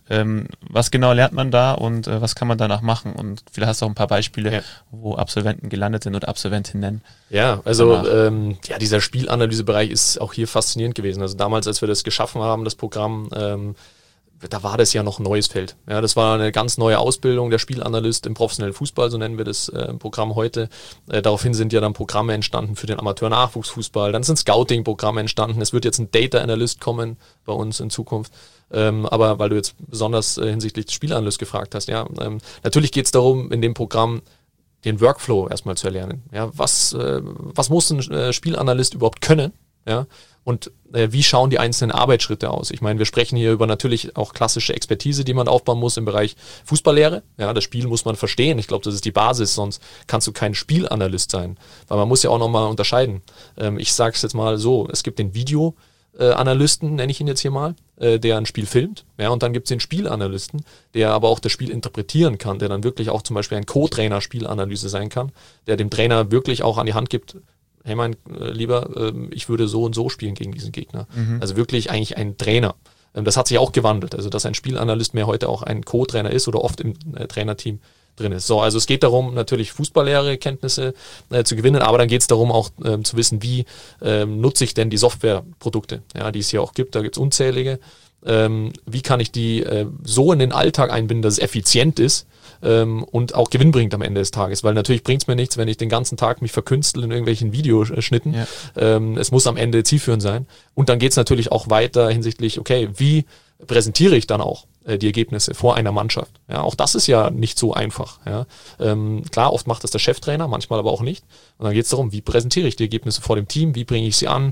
Was genau lernt man da und was kann man danach machen? Und vielleicht hast du auch ein paar Beispiele, wo Absolventen gelandet sind oder Absolventinnen. Ja, also dieser Spielanalysebereich ist auch hier faszinierend gewesen. Also damals, als wir das geschaffen haben, das Programm, da war das ja noch ein neues Feld. Ja, das war eine ganz neue Ausbildung, der Spielanalyst im professionellen Fußball, so nennen wir das Programm heute. Daraufhin sind ja dann Programme entstanden für den Amateur-Nachwuchsfußball. Dann sind Scouting-Programme entstanden. Es wird jetzt ein Data Analyst kommen bei uns in Zukunft. Aber weil du jetzt besonders hinsichtlich des Spielanalyst gefragt hast, natürlich geht es darum, in dem Programm den Workflow erstmal zu erlernen. Ja, was muss ein Spielanalyst überhaupt können? Ja, und wie schauen die einzelnen Arbeitsschritte aus? Ich meine, wir sprechen hier über natürlich auch klassische Expertise, die man aufbauen muss im Bereich Fußballlehre. Ja, das Spiel muss man verstehen. Ich glaube, das ist die Basis, sonst kannst du kein Spielanalyst sein. Weil man muss ja auch nochmal unterscheiden. Ich sage es jetzt mal so, es gibt den Videoanalysten, nenne ich ihn jetzt hier mal, der ein Spiel filmt. Ja, und dann gibt es den Spielanalysten, der aber auch das Spiel interpretieren kann, der dann wirklich auch zum Beispiel ein Co-Trainer Spielanalyse sein kann, der dem Trainer wirklich auch an die Hand gibt, hey mein Lieber, ich würde so und so spielen gegen diesen Gegner. Also wirklich eigentlich ein Trainer. Das hat sich auch gewandelt, also dass ein Spielanalyst mehr heute auch ein Co-Trainer ist oder oft im Trainerteam drin ist. So, also es geht darum, natürlich Fußballlehre Kenntnisse zu gewinnen, aber dann geht es darum auch zu wissen, wie nutze ich denn die Softwareprodukte, die es hier auch gibt, da gibt es unzählige. Wie kann ich die so in den Alltag einbinden, dass es effizient ist und auch Gewinn bringt am Ende des Tages, weil natürlich bringt es mir nichts, wenn ich den ganzen Tag mich verkünstle in irgendwelchen Videoschnitten. Ja. Es muss am Ende zielführend sein. Und dann geht es natürlich auch weiter hinsichtlich, okay, wie präsentiere ich dann auch die Ergebnisse vor einer Mannschaft. Ja, auch das ist ja nicht so einfach. Ja. Klar, oft macht das der Cheftrainer, manchmal aber auch nicht. Und dann geht es darum, wie präsentiere ich die Ergebnisse vor dem Team, wie bringe ich sie an.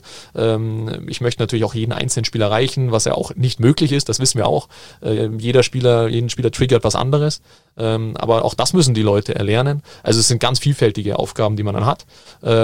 Ich möchte natürlich auch jeden einzelnen Spieler erreichen, was ja auch nicht möglich ist, das wissen wir auch. Jeden Spieler triggert was anderes. Aber auch das müssen die Leute erlernen. Also es sind ganz vielfältige Aufgaben, die man dann hat.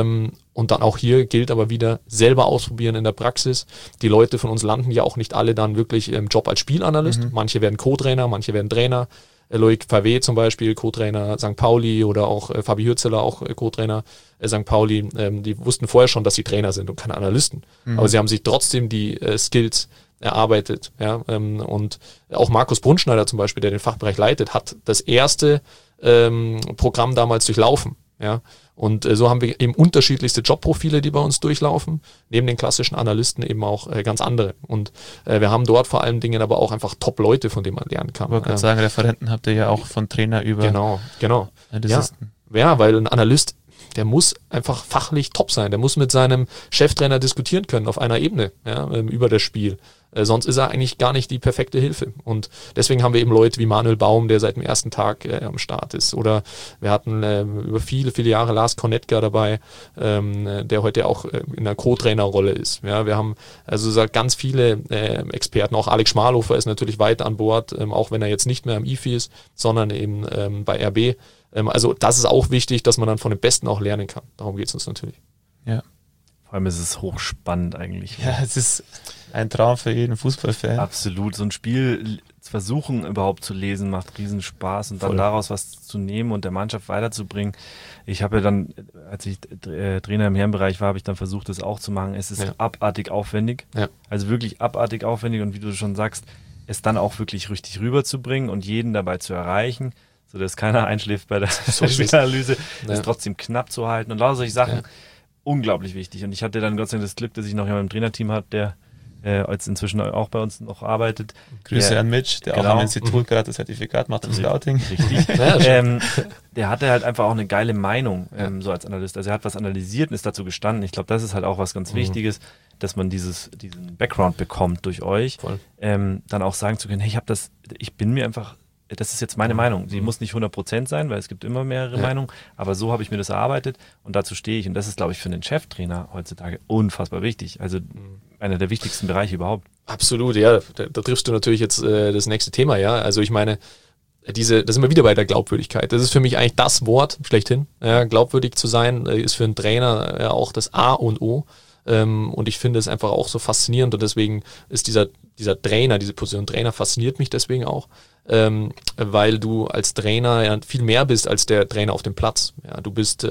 Und dann auch hier gilt aber wieder, selber ausprobieren in der Praxis. Die Leute von uns landen ja auch nicht alle dann wirklich im Job als Spielanalyst. Manche werden Co-Trainer, manche werden Trainer. Loic Favé zum Beispiel, Co-Trainer St. Pauli oder auch Fabi Hürzeler, auch Co-Trainer St. Pauli. Die wussten vorher schon, dass sie Trainer sind und keine Analysten. Aber sie haben sich trotzdem die Skills erarbeitet. Ja? Und auch Markus Brunschneider zum Beispiel, der den Fachbereich leitet, hat das erste Programm damals durchlaufen. Ja, Und so haben wir eben unterschiedlichste Jobprofile, die bei uns durchlaufen, neben den klassischen Analysten eben auch ganz andere. Und wir haben dort vor allen Dingen aber auch einfach Top-Leute, von denen man lernen kann. Ich wollte gerade sagen, Referenten habt ihr ja auch von Trainer über Genau. Ja, weil ein Analyst, der muss einfach fachlich top sein. Der muss mit seinem Cheftrainer diskutieren können auf einer Ebene, über das Spiel. Sonst ist er eigentlich gar nicht die perfekte Hilfe. Und deswegen haben wir eben Leute wie Manuel Baum, der seit dem ersten Tag am Start ist. Oder wir hatten über viele, viele Jahre Lars Kornetka dabei, der heute auch in einer Co-Trainer-Rolle ist. Ja, wir haben also ganz viele Experten. Auch Alex Schmalhofer ist natürlich weiter an Bord, auch wenn er jetzt nicht mehr am IFI ist, sondern eben bei RB. Also das ist auch wichtig, dass man dann von den Besten auch lernen kann. Darum geht es uns natürlich. Ja. Vor allem ist es hochspannend eigentlich. Ja, es ist ein Traum für jeden Fußballfan. Absolut. So ein Spiel zu versuchen überhaupt zu lesen, macht riesen Spaß und dann daraus was zu nehmen und der Mannschaft weiterzubringen. Ich habe ja dann, als ich Trainer im Herrenbereich war, habe ich dann versucht, das auch zu machen. Es ist abartig aufwendig. Ja. Also wirklich abartig aufwendig und wie du schon sagst, es dann auch wirklich richtig rüberzubringen und jeden dabei zu erreichen, sodass keiner einschläft bei der Spielanalyse, es trotzdem knapp zu halten und lauter solche Sachen. Unglaublich wichtig. Und ich hatte dann Gott sei Dank das Glück, dass ich noch jemanden im Trainerteam habe, der jetzt inzwischen auch bei uns noch arbeitet. Grüße an Mitch, der auch am Institut gerade das Zertifikat macht im Scouting. Richtig. Der hatte halt einfach auch eine geile Meinung, so als Analyst. Also er hat was analysiert und ist dazu gestanden. Ich glaube, das ist halt auch was ganz Wichtiges, dass man diesen Background bekommt durch euch. Dann auch sagen zu können, hey, ich bin mir einfach, das ist jetzt meine Meinung. Sie muss nicht 100% sein, weil es gibt immer mehrere Meinungen, aber so habe ich mir das erarbeitet und dazu stehe ich. Und das ist, glaube ich, für den Cheftrainer heutzutage unfassbar wichtig. Also einer der wichtigsten Bereiche überhaupt. Absolut, ja. Da triffst du natürlich jetzt das nächste Thema, ja. Also ich meine, da sind wir wieder bei der Glaubwürdigkeit. Das ist für mich eigentlich das Wort schlechthin. Ja, glaubwürdig zu sein ist für einen Trainer auch das A und O. Und ich finde es einfach auch so faszinierend und deswegen ist dieser Trainer, diese Position Trainer fasziniert mich deswegen auch, weil du als Trainer ja viel mehr bist als der Trainer auf dem Platz. Ja, du bist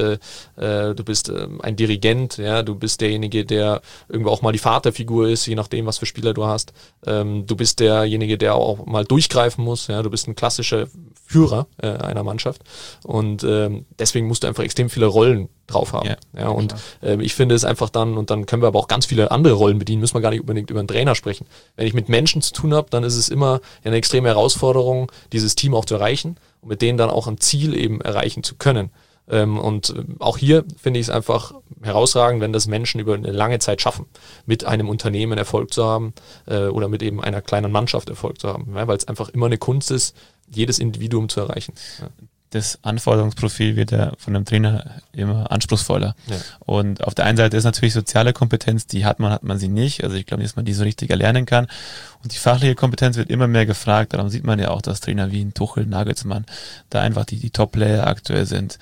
ein Dirigent, ja, du bist derjenige, der irgendwo auch mal die Vaterfigur ist, je nachdem, was für Spieler du hast. Du bist derjenige, der auch mal durchgreifen muss. Ja, du bist ein klassischer Führer einer Mannschaft und deswegen musst du einfach extrem viele Rollen drauf haben. Ja, und ich finde es einfach und dann können wir aber auch ganz viele andere Rollen bedienen, müssen wir gar nicht unbedingt über einen Trainer sprechen. Wenn ich mit Menschen zu tun habe, dann ist es immer eine extreme Herausforderung, dieses Team auch zu erreichen und mit denen dann auch ein Ziel eben erreichen zu können. Und auch hier finde ich es einfach herausragend, wenn das Menschen über eine lange Zeit schaffen, mit einem Unternehmen Erfolg zu haben oder mit eben einer kleinen Mannschaft Erfolg zu haben, weil es einfach immer eine Kunst ist, jedes Individuum zu erreichen. Ja. Das Anforderungsprofil wird ja von einem Trainer immer anspruchsvoller. Ja. Und auf der einen Seite ist natürlich soziale Kompetenz, die hat man sie nicht. Also ich glaube nicht, dass man die so richtig erlernen kann. Und die fachliche Kompetenz wird immer mehr gefragt. Darum sieht man ja auch, dass Trainer wie ein Tuchel, Nagelsmann da einfach die Top-Player aktuell sind.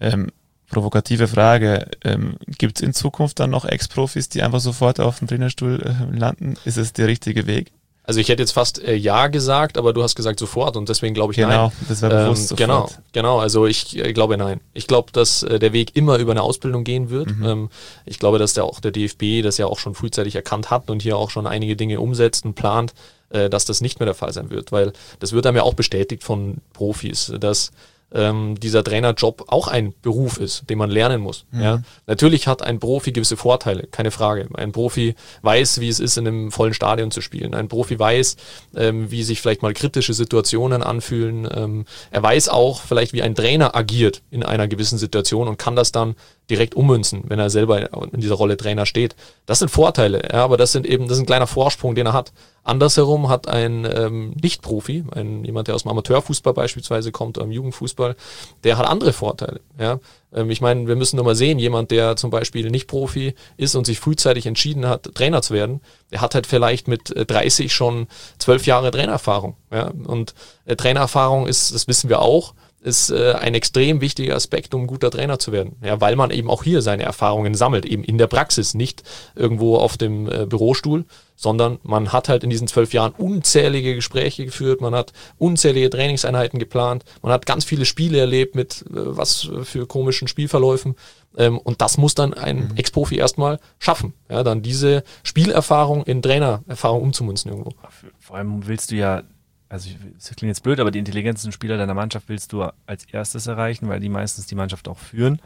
Provokative Frage, gibt es in Zukunft dann noch Ex-Profis, die einfach sofort auf dem Trainerstuhl landen? Ist es der richtige Weg? Also ich hätte jetzt fast ja gesagt, aber du hast gesagt sofort und deswegen glaube ich nein. Genau, das wäre bewusst sofort. Genau, also ich glaube nein. Ich glaube, dass der Weg immer über eine Ausbildung gehen wird. Ich glaube, dass auch der DFB das ja auch schon frühzeitig erkannt hat und hier auch schon einige Dinge umsetzt und plant, dass das nicht mehr der Fall sein wird, weil das wird einem ja auch bestätigt von Profis, dass dieser Trainerjob auch ein Beruf ist, den man lernen muss. Ja. Natürlich hat ein Profi gewisse Vorteile, keine Frage. Ein Profi weiß, wie es ist, in einem vollen Stadion zu spielen. Ein Profi weiß, wie sich vielleicht mal kritische Situationen anfühlen. Er weiß auch vielleicht, wie ein Trainer agiert in einer gewissen Situation und kann das dann direkt ummünzen, wenn er selber in dieser Rolle Trainer steht. Das sind Vorteile, ja, aber das ist ein kleiner Vorsprung, den er hat. Andersherum hat ein Nicht-Profi, jemand, der aus dem Amateurfußball beispielsweise kommt oder im Jugendfußball, der hat andere Vorteile. Ja. Ich meine, wir müssen nur mal sehen, jemand, der zum Beispiel nicht Profi ist und sich frühzeitig entschieden hat, Trainer zu werden, der hat halt vielleicht mit 30 schon 12 Jahre Trainererfahrung. Ja. Und Trainererfahrung ist, das wissen wir auch, ist ein extrem wichtiger Aspekt, um ein guter Trainer zu werden. Ja, weil man eben auch hier seine Erfahrungen sammelt, eben in der Praxis, nicht irgendwo auf dem Bürostuhl, sondern man hat halt in diesen 12 Jahren unzählige Gespräche geführt, man hat unzählige Trainingseinheiten geplant, man hat ganz viele Spiele erlebt mit was für komischen Spielverläufen und das muss dann ein Ex-Profi erstmal schaffen, ja, dann diese Spielerfahrung in Trainererfahrung umzumünzen irgendwo. Vor allem willst du ja, also das klingt jetzt blöd, aber die intelligentesten Spieler deiner Mannschaft willst du als erstes erreichen, weil die meistens die Mannschaft auch führen.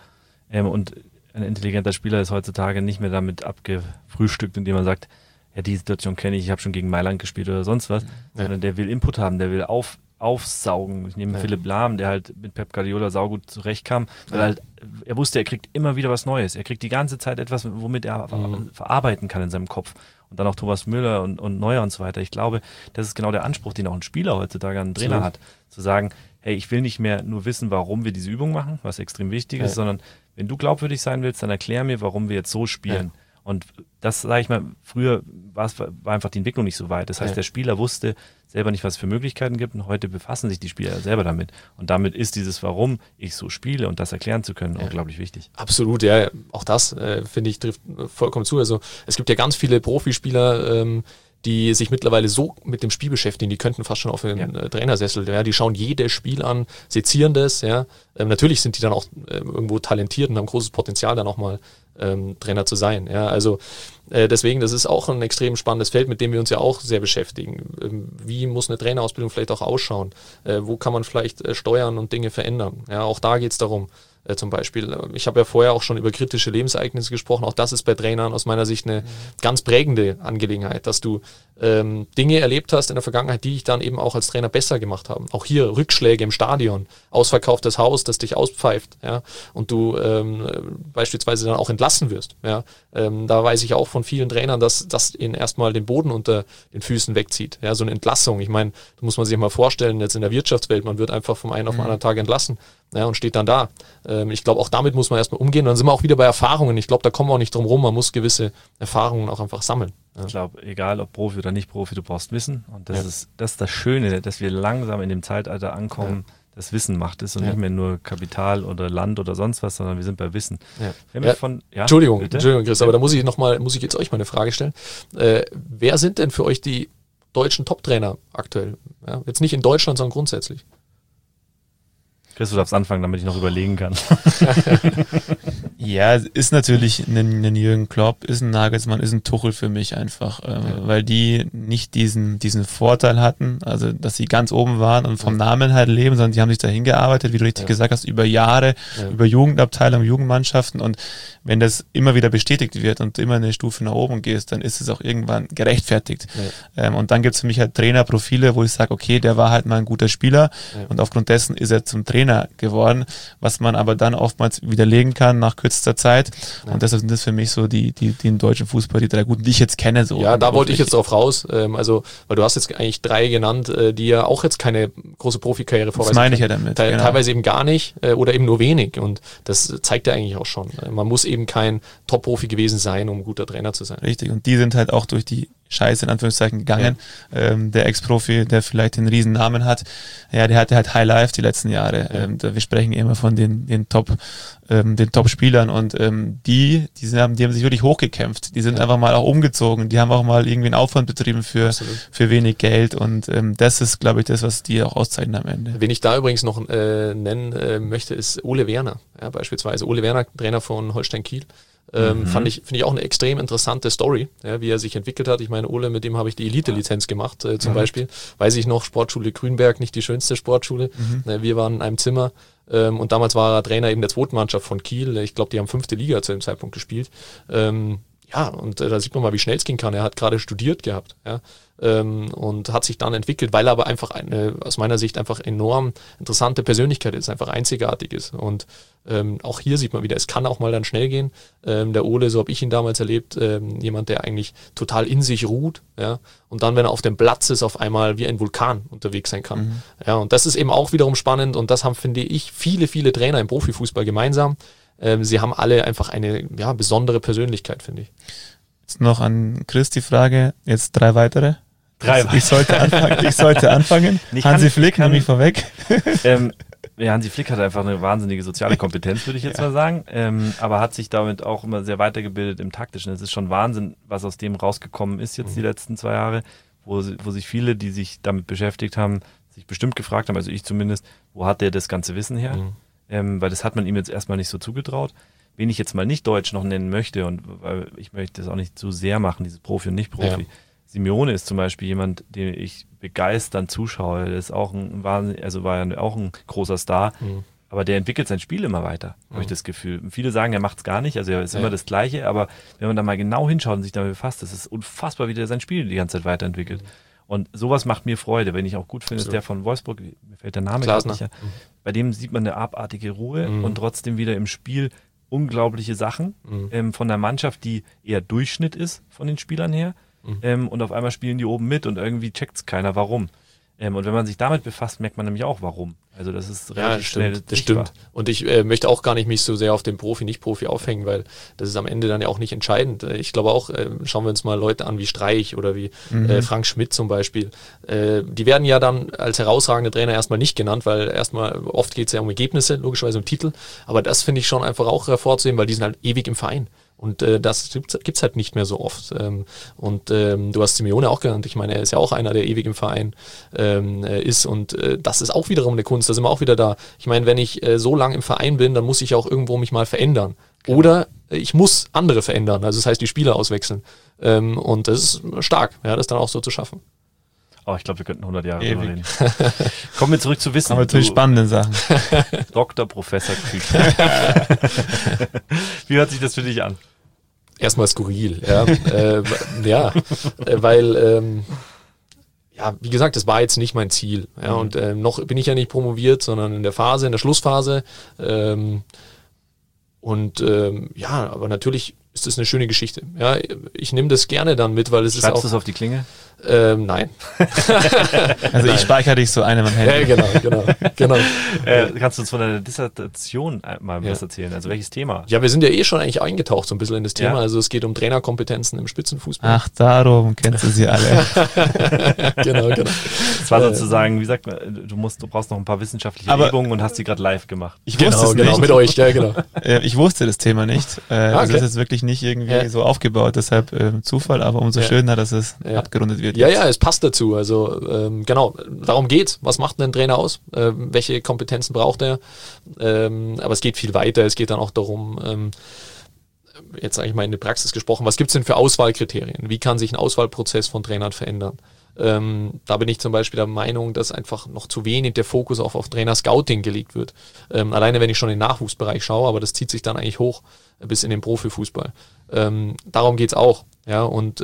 Und ein intelligenter Spieler ist heutzutage nicht mehr damit abgefrühstückt, indem man sagt, ja, die Situation kenne ich habe schon gegen Mailand gespielt oder sonst was, sondern der will Input haben, der will aufsaugen. Ich nehme Philipp Lahm, der halt mit Pep Guardiola saugut zurechtkam, weil er wusste, er kriegt immer wieder was Neues. Er kriegt die ganze Zeit etwas, womit er verarbeiten kann in seinem Kopf. Und dann auch Thomas Müller und Neuer und so weiter. Ich glaube, das ist genau der Anspruch, den auch ein Spieler heutzutage an einen Trainer hat. Zu sagen, hey, ich will nicht mehr nur wissen, warum wir diese Übung machen, was extrem wichtig ist, sondern wenn du glaubwürdig sein willst, dann erklär mir, warum wir jetzt so spielen. Und das, sage ich mal, früher war einfach die Entwicklung nicht so weit. Das heißt, der Spieler wusste selber nicht, was es für Möglichkeiten gibt und heute befassen sich die Spieler selber damit. Und damit ist dieses Warum ich so spiele und das erklären zu können unglaublich wichtig. Absolut, ja. Auch das, finde ich, trifft vollkommen zu. Also es gibt ja ganz viele Profispieler, die sich mittlerweile so mit dem Spiel beschäftigen, die könnten fast schon auf den Trainersessel, die schauen jedes Spiel an, sezieren das, natürlich sind die dann auch irgendwo talentiert und haben großes Potenzial, dann auch mal Trainer zu sein, also deswegen, das ist auch ein extrem spannendes Feld, mit dem wir uns ja auch sehr beschäftigen. Wie muss eine Trainerausbildung vielleicht auch ausschauen? Wo kann man vielleicht steuern und Dinge verändern? Ja, auch da geht es darum, zum Beispiel, ich habe ja vorher auch schon über kritische Lebensereignisse gesprochen, auch das ist bei Trainern aus meiner Sicht eine ganz prägende Angelegenheit, dass du Dinge erlebt hast in der Vergangenheit, die dich dann eben auch als Trainer besser gemacht haben. Auch hier Rückschläge im Stadion, ausverkauftes Haus, das dich auspfeift, und du beispielsweise dann auch entlassen wirst. Da weiß ich auch von vielen Trainern, dass das ihnen erstmal den Boden unter den Füßen wegzieht. So eine Entlassung. Ich meine, da muss man sich mal vorstellen, jetzt in der Wirtschaftswelt, man wird einfach vom einen auf den anderen Tag entlassen und steht dann da. Ich glaube, auch damit muss man erstmal umgehen. Und dann sind wir auch wieder bei Erfahrungen. Ich glaube, da kommen wir auch nicht drum rum. Man muss gewisse Erfahrungen auch einfach sammeln. Ich glaube, egal ob Profi oder nicht Profi, du brauchst Wissen. Und das ist das Schöne, dass wir langsam in dem Zeitalter ankommen, das Wissen macht es und nicht mehr nur Kapital oder Land oder sonst was, sondern wir sind bei Wissen. Entschuldigung, Chris, aber da muss ich jetzt euch mal eine Frage stellen. Wer sind denn für euch die deutschen Top-Trainer aktuell? Jetzt nicht in Deutschland, sondern grundsätzlich. Chris, du darfst anfangen, damit ich noch überlegen kann. Ja, ist natürlich ein Jürgen Klopp, ist ein Nagelsmann, ist ein Tuchel für mich einfach, weil die nicht diesen Vorteil hatten, also dass sie ganz oben waren und vom Namen halt leben, sondern die haben sich dahin gearbeitet, wie du richtig gesagt hast, über Jahre, über Jugendabteilungen, Jugendmannschaften, und wenn das immer wieder bestätigt wird und du immer eine Stufe nach oben gehst, dann ist es auch irgendwann gerechtfertigt. Und dann gibt's für mich halt Trainerprofile, wo ich sage, okay, der war halt mal ein guter Spieler und aufgrund dessen ist er zum Trainer geworden, was man aber dann oftmals widerlegen kann nach kürzester Zeit. Und deshalb sind das für mich so die im deutschen Fußball die drei guten, die ich jetzt kenne. So. Ja, da wollte ich jetzt drauf raus. Also, weil du hast jetzt eigentlich drei genannt, die ja auch jetzt keine große Profikarriere vorweisen. Das meine ich ja damit. Genau. Teilweise eben gar nicht oder eben nur wenig. Und das zeigt ja eigentlich auch schon. Man muss eben kein Top-Profi gewesen sein, um ein guter Trainer zu sein. Richtig. Und die sind halt auch durch die Scheiße in Anführungszeichen gegangen. Der Ex-Profi, der vielleicht den Riesennamen hat, der hatte halt High Life die letzten Jahre. Wir sprechen immer von den Top-Spielern und die haben sich wirklich hochgekämpft. Die sind einfach mal auch umgezogen. Die haben auch mal irgendwie einen Aufwand betrieben für wenig Geld und das ist, glaube ich, das, was die auch auszeichnen am Ende. Wen ich da übrigens noch nennen möchte, ist Ole Werner. Beispielsweise Ole Werner, Trainer von Holstein Kiel. Finde ich auch eine extrem interessante Story, wie er sich entwickelt hat. Ich meine, Ole, mit dem habe ich die Elite-Lizenz gemacht, zum Beispiel. Weiß ich noch, Sportschule Grünberg, nicht die schönste Sportschule. Wir waren in einem Zimmer und damals war er Trainer eben der zweiten Mannschaft von Kiel. Ich glaube, die haben 5. Liga zu dem Zeitpunkt gespielt. Und da sieht man mal, wie schnell es gehen kann. Er hat gerade studiert gehabt, und hat sich dann entwickelt, weil er aber einfach aus meiner Sicht einfach enorm interessante Persönlichkeit ist, einfach einzigartig ist. Und auch hier sieht man wieder, es kann auch mal dann schnell gehen. Der Ole, so habe ich ihn damals erlebt, jemand, der eigentlich total in sich ruht, und dann, wenn er auf dem Platz ist, auf einmal wie ein Vulkan unterwegs sein kann. Und das ist eben auch wiederum spannend und das haben, finde ich, viele, viele Trainer im Profifußball gemeinsam. Sie haben alle einfach eine besondere Persönlichkeit, finde ich. Jetzt noch an Chris die Frage, jetzt 3 weitere. Ich sollte anfangen. Hansi Flick, nehme ich vorweg. Hansi Flick hat einfach eine wahnsinnige soziale Kompetenz, würde ich jetzt mal sagen, aber hat sich damit auch immer sehr weitergebildet im Taktischen. Es ist schon Wahnsinn, was aus dem rausgekommen ist jetzt die letzten 2 Jahre, wo sich viele, die sich damit beschäftigt haben, sich bestimmt gefragt haben, also ich zumindest, wo hat der das ganze Wissen her? Weil das hat man ihm jetzt erstmal nicht so zugetraut. Wen ich jetzt mal nicht Deutsch noch nennen möchte, und weil ich möchte das auch nicht zu sehr machen, dieses Profi und Nicht-Profi. Ja. Simeone ist zum Beispiel jemand, den ich begeistert zuschaue. Der ist auch war ja auch ein großer Star. aber der entwickelt sein Spiel immer weiter, habe ich das Gefühl. Viele sagen, er macht es gar nicht, also er ist immer das Gleiche, aber wenn man da mal genau hinschaut und sich damit befasst, das ist unfassbar, wie der sein Spiel die ganze Zeit weiterentwickelt. Und sowas macht mir Freude. Wenn ich auch gut finde, ist der von Wolfsburg, mir fällt der Name gerade nicht, bei dem sieht man eine abartige Ruhe und trotzdem wieder im Spiel unglaubliche Sachen von der Mannschaft, die eher Durchschnitt ist von den Spielern her. Und auf einmal spielen die oben mit und irgendwie checkt es keiner, warum. Und wenn man sich damit befasst, merkt man nämlich auch, warum. Also das ist relativ schnell. Das stimmt. Und ich möchte auch gar nicht mich so sehr auf den Profi, Nicht-Profi aufhängen, weil das ist am Ende dann ja auch nicht entscheidend. Ich glaube auch, schauen wir uns mal Leute an wie Streich oder wie Frank Schmidt zum Beispiel. Die werden ja dann als herausragende Trainer erstmal nicht genannt, weil erstmal oft geht es ja um Ergebnisse, logischerweise um Titel. Aber das finde ich schon einfach auch hervorzuheben, weil die sind halt ewig im Verein. Und das gibt's halt nicht mehr so oft. Du hast Simeone auch genannt. Ich meine, er ist ja auch einer, der ewig im Verein ist. Und das ist auch wiederum eine Kunst. Da sind wir auch wieder da. Ich meine, wenn ich so lange im Verein bin, dann muss ich auch irgendwo mich mal verändern. Oder ich muss andere verändern. Also das heißt, die Spieler auswechseln. Und das ist stark, ja, das dann auch so zu schaffen. Oh, ich glaube, wir könnten 100 Jahre drüber reden. Kommen wir zurück zu Wissen. Aber zu spannenden Sachen. Dr. Professor Kühn. Wie hört sich das für dich an? Erstmal skurril, ja. Weil, wie gesagt, das war jetzt nicht mein Ziel. Ja, und noch bin ich ja nicht promoviert, sondern in der Schlussphase. Aber natürlich ist das eine schöne Geschichte. Ja, ich nehme das gerne dann mit, weil es Schreibst ist auch... Schreibst du das auf die Klinge? Nein. Also ich speichere dich so eine am Handy. Ja, genau. Kannst du uns von deiner Dissertation mal was erzählen? Also welches Thema? Ja, wir sind ja schon eigentlich eingetaucht so ein bisschen in das Thema. Ja. Also es geht um Trainerkompetenzen im Spitzenfußball. Ach, darum kennst du sie alle. Genau. Das war sozusagen, wie sagt man, du brauchst noch ein paar wissenschaftliche Übungen und hast sie gerade live gemacht. Ich wusste es nicht. Mit euch, ja, genau. Ich wusste das Thema nicht. Das ist jetzt wirklich nicht irgendwie so aufgebaut, deshalb Zufall, aber umso schöner, dass es abgerundet wird. Ja, es passt dazu. Also darum geht's. Was macht ein Trainer aus? Welche Kompetenzen braucht er? Aber es geht viel weiter. Es geht dann auch darum, jetzt sage ich mal in der Praxis gesprochen, was gibt's denn für Auswahlkriterien? Wie kann sich ein Auswahlprozess von Trainern verändern? Da bin ich zum Beispiel der Meinung, dass einfach noch zu wenig der Fokus auch auf Trainer-Scouting gelegt wird. Alleine wenn ich schon in den Nachwuchsbereich schaue, aber das zieht sich dann eigentlich hoch bis in den Profifußball. Darum geht's auch. Ja, und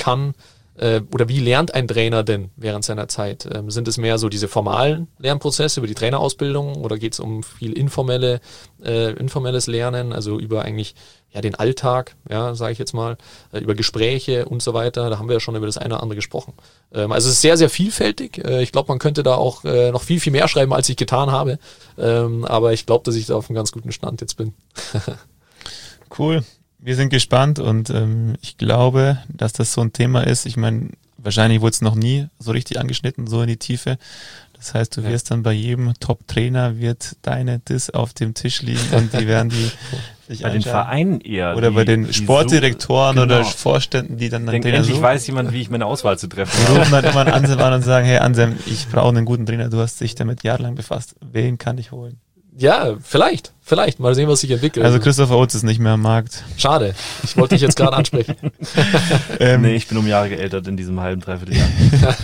wie lernt ein Trainer denn während seiner Zeit? Sind es mehr so diese formalen Lernprozesse über die Trainerausbildung oder geht es um viel informelles Lernen, also über eigentlich den Alltag, sage ich jetzt mal, über Gespräche und so weiter? Da haben wir ja schon über das eine oder andere gesprochen. Also es ist sehr, sehr vielfältig. Ich glaube, man könnte da auch noch viel, viel mehr schreiben, als ich getan habe. Aber ich glaube, dass ich da auf einem ganz guten Stand jetzt bin. Cool. Wir sind gespannt und ich glaube, dass das so ein Thema ist. Ich meine, wahrscheinlich wurde es noch nie so richtig angeschnitten, so in die Tiefe. Das heißt, du wirst dann bei jedem Top-Trainer wird deine Diss auf dem Tisch liegen und die werden die sich bei den Vereinen eher. Oder bei den Sportdirektoren oder Vorständen, die dann Trainer endlich weiß jemand, wie ich meine Auswahl zu treffen habe. Die rufen dann immer einen Ansem an und sagen, hey Ansem, ich brauche einen guten Trainer, du hast dich damit jahrelang befasst. Wen kann ich holen? Ja, vielleicht. Mal sehen, was sich entwickelt. Also Christopher Oates ist nicht mehr am Markt. Schade. Ich wollte dich jetzt gerade ansprechen. Nee, ich bin um Jahre geältert in diesem halben, dreiviertel Jahr.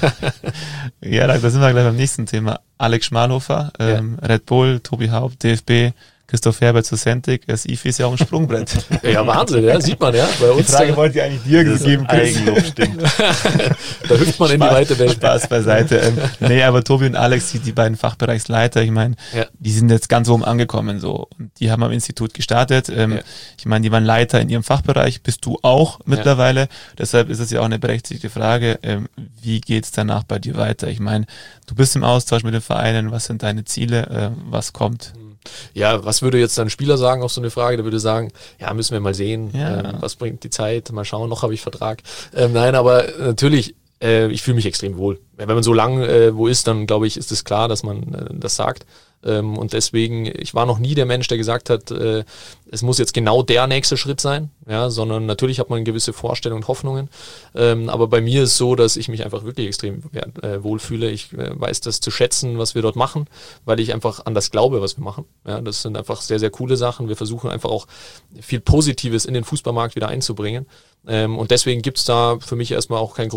Ja, da sind wir gleich beim nächsten Thema. Alex Schmalhofer, Red Bull, Tobi Haupt, DFB, Christoph Herbert zu Centig, das IFI ist ja auch ein Sprungbrett. Ja, Wahnsinn, ja, sieht man, ja. Bei uns die Frage wollte ich eigentlich dir gegeben. Eigenlob, stimmt. Da hüpft man in die weite Welt. Spaß beiseite. Nee, aber Tobi und Alex, die beiden Fachbereichsleiter, ich meine, die sind jetzt ganz oben angekommen so. Und die haben am Institut gestartet. Ich meine, die waren Leiter in ihrem Fachbereich, bist du auch mittlerweile. Deshalb ist es ja auch eine berechtigte Frage, wie geht's danach bei dir weiter? Ich meine, du bist im Austausch mit den Vereinen, was sind deine Ziele, was kommt? Ja, was würde jetzt ein Spieler sagen auf so eine Frage? Der würde sagen, ja, müssen wir mal sehen, was bringt die Zeit, mal schauen, noch habe ich Vertrag. Nein, aber natürlich, ich fühle mich extrem wohl. Wenn man so lang wo ist, dann glaube ich, ist es klar, dass man das sagt. Und deswegen, ich war noch nie der Mensch, der gesagt hat, es muss jetzt genau der nächste Schritt sein, sondern natürlich hat man gewisse Vorstellungen und Hoffnungen. Aber bei mir ist es so, dass ich mich einfach wirklich extrem wohlfühle. Ich weiß das zu schätzen, was wir dort machen, weil ich einfach an das glaube, was wir machen. Ja, das sind einfach sehr, sehr coole Sachen. Wir versuchen einfach auch viel Positives in den Fußballmarkt wieder einzubringen. Und deswegen gibt es da für mich erstmal auch keinen Grund,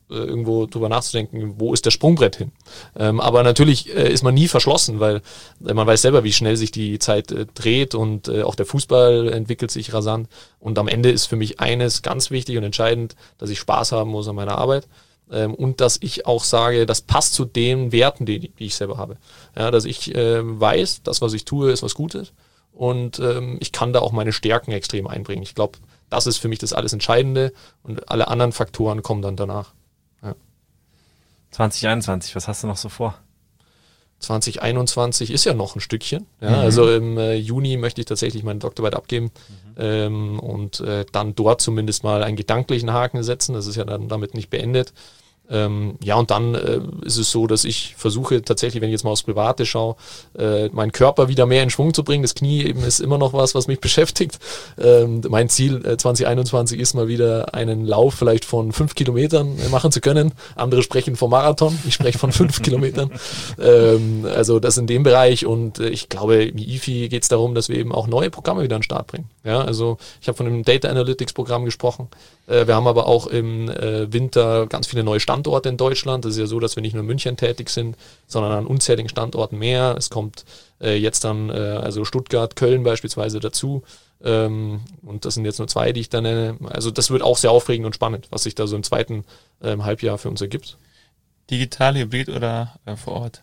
irgendwo drüber nachzudenken, wo ist der Sprungbrett hin. Aber natürlich ist man nie verschlossen, weil man weiß selber, wie schnell sich die Zeit dreht und auch der Fußball entwickelt sich rasant. Und am Ende ist für mich eines ganz wichtig und entscheidend, dass ich Spaß haben muss an meiner Arbeit. Und dass ich auch sage, das passt zu den Werten, die ich selber habe. Ja, dass ich weiß, das, was ich tue, ist was Gutes und ich kann da auch meine Stärken extrem einbringen. Ich glaube, das ist für mich das alles Entscheidende und alle anderen Faktoren kommen dann danach. Ja. 2021, was hast du noch so vor? 2021 ist ja noch ein Stückchen. Ja, also im Juni möchte ich tatsächlich meine Doktorarbeit abgeben und dann dort zumindest mal einen gedanklichen Haken setzen. Das ist ja dann damit nicht beendet. Ja, und dann ist es so, dass ich versuche tatsächlich, wenn ich jetzt mal aufs Private schaue, meinen Körper wieder mehr in Schwung zu bringen. Das Knie eben ist immer noch was mich beschäftigt. Mein Ziel 2021 ist mal wieder einen Lauf vielleicht von 5 Kilometern machen zu können. Andere sprechen vom Marathon, ich spreche von 5 Kilometern. Also das in dem Bereich und ich glaube, im IFI geht es darum, dass wir eben auch neue Programme wieder an den Start bringen. Ja, also ich habe von einem Data Analytics Programm gesprochen. Wir haben aber auch im Winter ganz viele neue Standorte in Deutschland. Das ist ja so, dass wir nicht nur in München tätig sind, sondern an unzähligen Standorten mehr. Es kommt jetzt dann also Stuttgart, Köln beispielsweise dazu. Und das sind jetzt nur 2, die ich da nenne. Also das wird auch sehr aufregend und spannend, was sich da so im zweiten Halbjahr für uns ergibt. Digital, Hybrid oder vor Ort?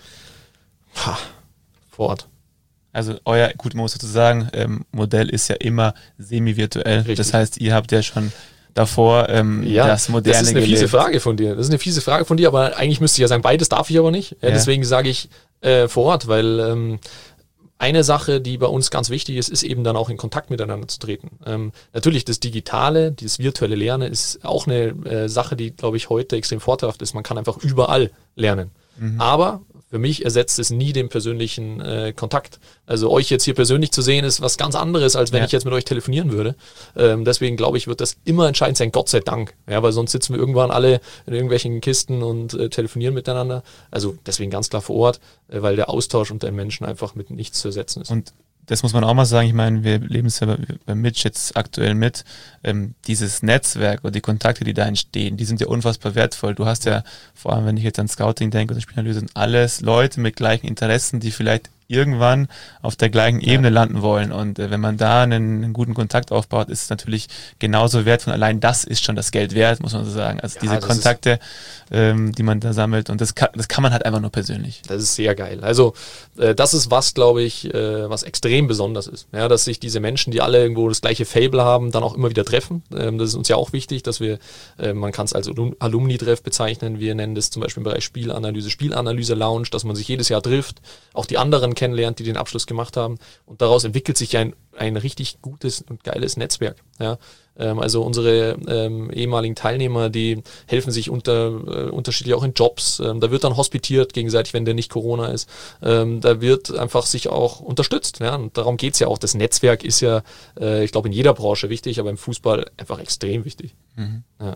Vor Ort. Also euer, gut, man muss dazu sagen, Modell ist ja immer semi-virtuell. Richtig. Das heißt, ihr habt ja schon davor das Moderne Das ist eine fiese Frage von dir. Aber eigentlich müsste ich ja sagen, beides darf ich aber nicht. Ja. Deswegen sage ich vor Ort, weil eine Sache, die bei uns ganz wichtig ist, ist eben dann auch in Kontakt miteinander zu treten. Natürlich das Digitale, dieses virtuelle Lernen ist auch eine Sache, die, glaube ich, heute extrem vorteilhaft ist. Man kann einfach überall lernen. Aber für mich ersetzt es nie den persönlichen Kontakt. Also euch jetzt hier persönlich zu sehen, ist was ganz anderes, als wenn ich jetzt mit euch telefonieren würde. Deswegen glaube ich, wird das immer entscheidend sein, Gott sei Dank. Ja, weil sonst sitzen wir irgendwann alle in irgendwelchen Kisten und telefonieren miteinander. Also deswegen ganz klar vor Ort, weil der Austausch unter den Menschen einfach mit nichts zu ersetzen ist. Und das muss man auch mal sagen, ich meine, wir leben es ja bei Mitch jetzt aktuell mit, dieses Netzwerk und die Kontakte, die da entstehen, die sind ja unfassbar wertvoll. Du hast ja, vor allem wenn ich jetzt an Scouting denke oder Spielanalyse, sind alles Leute mit gleichen Interessen, die vielleicht irgendwann auf der gleichen Ebene landen wollen. Und wenn man da einen guten Kontakt aufbaut, ist es natürlich genauso wertvoll. Allein das ist schon das Geld wert, muss man so sagen. Also diese Kontakte, die man da sammelt. Und das kann man halt einfach nur persönlich. Das ist sehr geil. Also das ist was, glaube ich, was extrem besonders ist. Ja, dass sich diese Menschen, die alle irgendwo das gleiche Fable haben, dann auch immer wieder treffen. Das ist uns ja auch wichtig, dass wir, man kann es als Alumni-Treff bezeichnen. Wir nennen das zum Beispiel im Bereich Spielanalyse-Lounge, dass man sich jedes Jahr trifft, auch die anderen kennenlernt, die den Abschluss gemacht haben. Und daraus entwickelt sich ein richtig gutes und geiles Netzwerk. Ja. Also unsere ehemaligen Teilnehmer, die helfen sich unterschiedlich auch in Jobs. Da wird dann hospitiert gegenseitig, wenn der nicht Corona ist. Da wird einfach sich auch unterstützt. Ja. Und darum geht's ja auch. Das Netzwerk ist ja, ich glaube, in jeder Branche wichtig, aber im Fußball einfach extrem wichtig. Ja.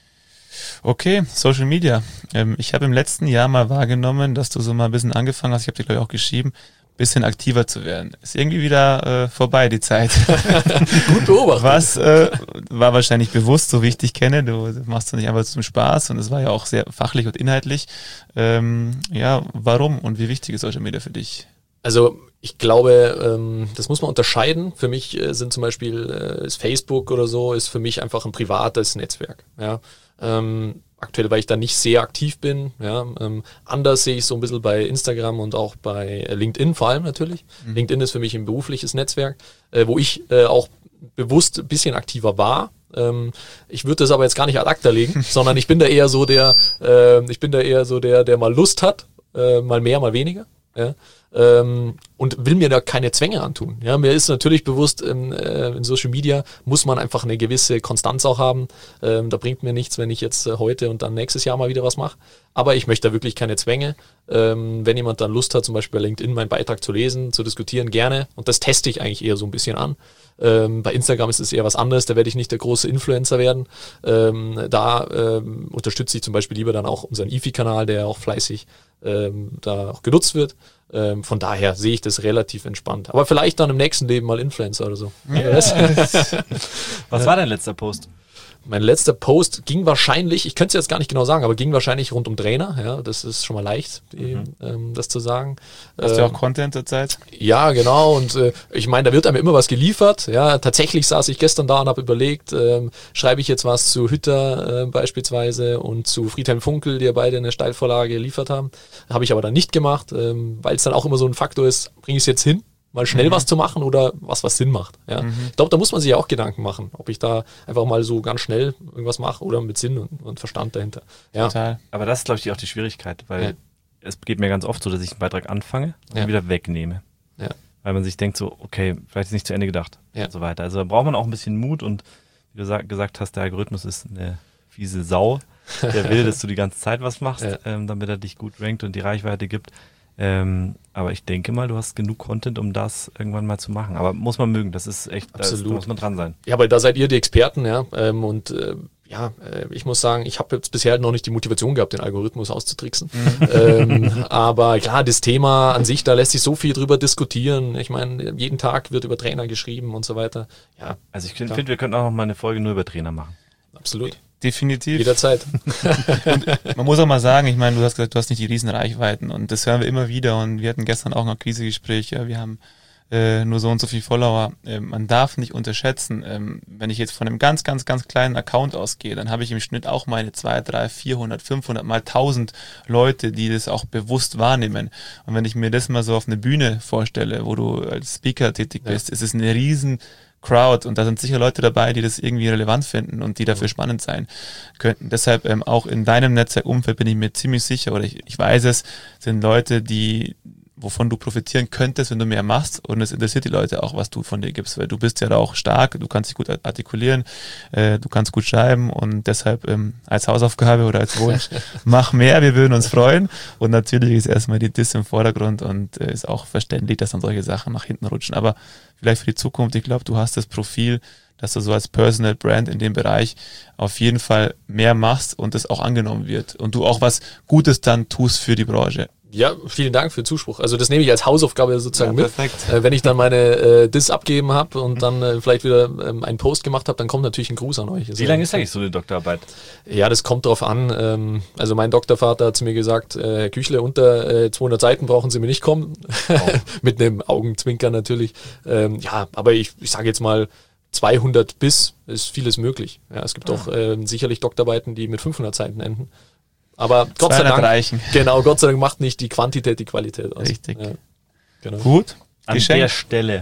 Okay, Social Media. Ich habe im letzten Jahr mal wahrgenommen, dass du so mal ein bisschen angefangen hast, ich habe dir glaube ich auch geschrieben, ein bisschen aktiver zu werden. Ist irgendwie wieder vorbei, die Zeit. Gut beobachtet. Was war wahrscheinlich bewusst, so wie ich dich kenne. Du machst es nicht einfach zum Spaß und es war ja auch sehr fachlich und inhaltlich. Ja, warum und wie wichtig ist Social Media für dich? Also ich glaube, das muss man unterscheiden. Für mich sind zum Beispiel ist Facebook oder so, ist für mich einfach ein privates Netzwerk. Ja. Aktuell, weil ich da nicht sehr aktiv bin. Ja. Anders sehe ich so ein bisschen bei Instagram und auch bei LinkedIn vor allem natürlich. LinkedIn ist für mich ein berufliches Netzwerk, wo ich auch bewusst ein bisschen aktiver war. Ich würde das aber jetzt gar nicht ad acta legen, sondern ich bin da eher so der mal Lust hat, mal mehr, mal weniger. Ja. Und will mir da keine Zwänge antun. Ja, mir ist natürlich bewusst, in Social Media muss man einfach eine gewisse Konstanz auch haben. Da bringt mir nichts, wenn ich jetzt heute und dann nächstes Jahr mal wieder was mache. Aber ich möchte da wirklich keine Zwänge. Wenn jemand dann Lust hat, zum Beispiel bei LinkedIn meinen Beitrag zu lesen, zu diskutieren, gerne. Und das teste ich eigentlich eher so ein bisschen an. Bei Instagram ist es eher was anderes, da werde ich nicht der große Influencer werden. Da unterstütze ich zum Beispiel lieber dann auch unseren IFI-Kanal, der auch fleißig da auch genutzt wird. Von daher sehe ich das relativ entspannt. Aber vielleicht dann im nächsten Leben mal Influencer oder so. Ja. Was war dein letzter Post? Mein letzter Post ging wahrscheinlich, ich könnte es jetzt gar nicht genau sagen, aber ging wahrscheinlich rund um Trainer. Ja, das ist schon mal leicht, das zu sagen. Hast du auch Content zurzeit? Ja, genau. Und ich meine, da wird einem immer was geliefert. Ja, tatsächlich saß ich gestern da und habe überlegt, schreibe ich jetzt was zu Hütter beispielsweise und zu Friedhelm Funkel, die ja beide eine Steilvorlage geliefert haben. Habe ich aber dann nicht gemacht, weil es dann auch immer so ein Faktor ist, bringe ich es jetzt hin? Mal schnell was zu machen oder was Sinn macht. Ja. Ich glaube, da muss man sich ja auch Gedanken machen, ob ich da einfach mal so ganz schnell irgendwas mache oder mit Sinn und Verstand dahinter. Ja. Total. Aber das ist, glaube ich, auch die Schwierigkeit, weil es geht mir ganz oft so, dass ich einen Beitrag anfange und wieder wegnehme. Ja. Weil man sich denkt so, okay, vielleicht ist nicht zu Ende gedacht und so weiter. Also da braucht man auch ein bisschen Mut und wie du gesagt hast, der Algorithmus ist eine fiese Sau. Der will, dass du die ganze Zeit was machst, damit er dich gut rankt und die Reichweite gibt. Aber ich denke mal, du hast genug Content, um das irgendwann mal zu machen. Aber muss man mögen, das ist echt, da muss man dran sein. Ja, aber da seid ihr die Experten, ja. Ich muss sagen, ich habe jetzt bisher noch nicht die Motivation gehabt, den Algorithmus auszutricksen. Aber klar, das Thema an sich, da lässt sich so viel drüber diskutieren. Ich meine, jeden Tag wird über Trainer geschrieben und so weiter. Ja, also ich finde, wir könnten auch noch mal eine Folge nur über Trainer machen. Absolut. Definitiv. Jederzeit. Und man muss auch mal sagen, ich meine, du hast gesagt, du hast nicht die riesen Reichweiten und das hören wir immer wieder und wir hatten gestern auch noch ein Krisegespräch, ja, wir haben nur so und so viel Follower. Man darf nicht unterschätzen, wenn ich jetzt von einem ganz, ganz, ganz kleinen Account ausgehe, dann habe ich im Schnitt auch meine 200, 300, 400, 500 mal 1000 Leute, die das auch bewusst wahrnehmen. Und wenn ich mir das mal so auf eine Bühne vorstelle, wo du als Speaker tätig bist, ist es eine riesen Crowd und da sind sicher Leute dabei, die das irgendwie relevant finden und die dafür spannend sein könnten. Deshalb auch in deinem Netzwerkumfeld bin ich mir ziemlich sicher oder ich weiß es, sind Leute, wovon du profitieren könntest, wenn du mehr machst und es interessiert die Leute auch, was du von dir gibst, weil du bist ja da auch stark, du kannst dich gut artikulieren, du kannst gut schreiben und deshalb als Hausaufgabe oder als Wunsch, mach mehr, wir würden uns freuen und natürlich ist erstmal die Diss im Vordergrund und ist auch verständlich, dass dann solche Sachen nach hinten rutschen, aber vielleicht für die Zukunft, ich glaube, du hast das Profil, dass du so als Personal Brand in dem Bereich auf jeden Fall mehr machst und das auch angenommen wird und du auch was Gutes dann tust für die Branche. Ja, vielen Dank für den Zuspruch. Also das nehme ich als Hausaufgabe sozusagen mit. Wenn ich dann meine Diss abgeben habe und dann vielleicht wieder einen Post gemacht habe, dann kommt natürlich ein Gruß an euch. Wie lange ist eigentlich so eine Doktorarbeit? Ja, das kommt drauf an. Also mein Doktorvater hat zu mir gesagt, Herr Küchle, unter 200 Seiten brauchen Sie mir nicht kommen. Mit einem Augenzwinkern natürlich. Aber ich sage jetzt mal, 200 bis ist vieles möglich. Ja, es gibt auch sicherlich Doktorarbeiten, die mit 500 Seiten enden. Aber Gott sei Dank, Gott sei Dank macht nicht die Quantität die Qualität aus. Richtig. Ja, genau. Gut. An der Stelle.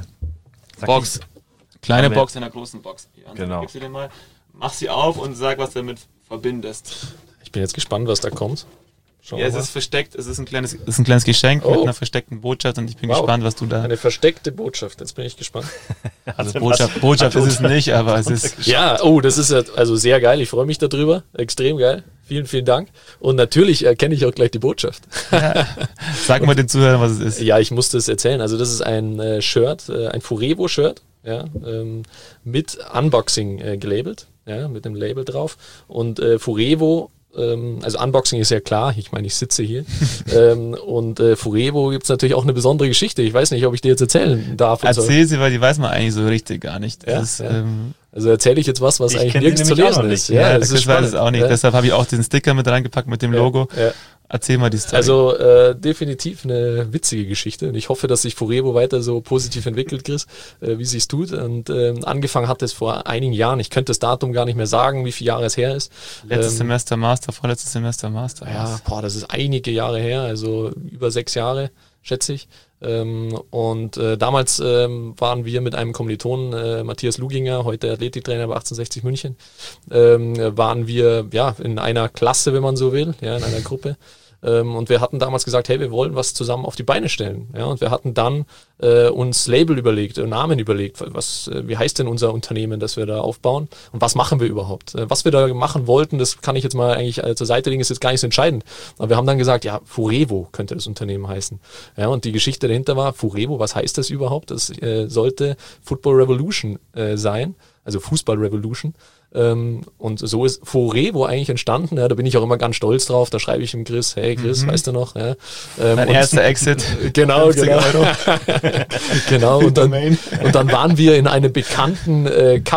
Box. Kleine Box in einer großen Box. Genau. Gib sie dir mal, mach sie auf und sag, was du damit verbindest. Ich bin jetzt gespannt, was da kommt. Ja, es ist versteckt, es ist ein kleines Geschenk mit einer versteckten Botschaft und ich bin gespannt, was du da... Eine versteckte Botschaft, jetzt bin ich gespannt. Also Botschaft ist es nicht, aber es ist... Ja, das ist also sehr geil, ich freue mich darüber, extrem geil. Vielen, vielen Dank. Und natürlich erkenne ich auch gleich die Botschaft. Ja. Sag mal den Zuhörern, was es ist. Ja, ich muss das erzählen. Also das ist ein Shirt, ein Furevo-Shirt, ja, mit Unboxing gelabelt, ja, mit dem Label drauf. Und Furevo, also Unboxing ist ja klar, ich meine, ich sitze hier. Und Furevo gibt es natürlich auch eine besondere Geschichte. Ich weiß nicht, ob ich dir jetzt erzählen darf. Erzähl sie, weil die weiß man eigentlich so richtig gar nicht. Ja, ist, also erzähle ich jetzt was eigentlich nirgends zu lesen ist. Ja, das ist weiß es auch nicht. Ja. Deshalb habe ich auch den Sticker mit reingepackt mit dem Logo. Ja. Erzähl mal die Story. Also definitiv eine witzige Geschichte und ich hoffe, dass sich Furevo weiter so positiv entwickelt, Chris, wie es sich tut. Und angefangen hat es vor einigen Jahren. Ich könnte das Datum gar nicht mehr sagen, wie viele Jahre es her ist. Letztes Semester Master, vorletztes Semester Master. Ja, das ist einige Jahre her, also über 6 Jahre, schätze ich. Und damals waren wir mit einem Kommilitonen, Matthias Luginger, heute Athletiktrainer bei 1860 München, waren wir in einer Klasse, wenn man so will, in einer Gruppe. Und wir hatten damals gesagt, hey, wir wollen was zusammen auf die Beine stellen. Ja, und wir hatten dann uns Label überlegt, Namen überlegt, wie heißt denn unser Unternehmen, das wir da aufbauen und was machen wir überhaupt? Was wir da machen wollten, das kann ich jetzt mal eigentlich zur Seite legen, ist jetzt gar nicht so entscheidend. Aber wir haben dann gesagt, ja, Furevo könnte das Unternehmen heißen. Ja, und die Geschichte dahinter war, Furevo, was heißt das überhaupt? Das sollte Football Revolution sein, also Fußball Revolution. Und so ist Furevo eigentlich entstanden. Ja, da bin ich auch immer ganz stolz drauf. Da schreibe ich ihm Chris, hey Chris, weißt du noch? Ja, mein erster Exit. Genau. Genau, und dann waren wir in einem bekannten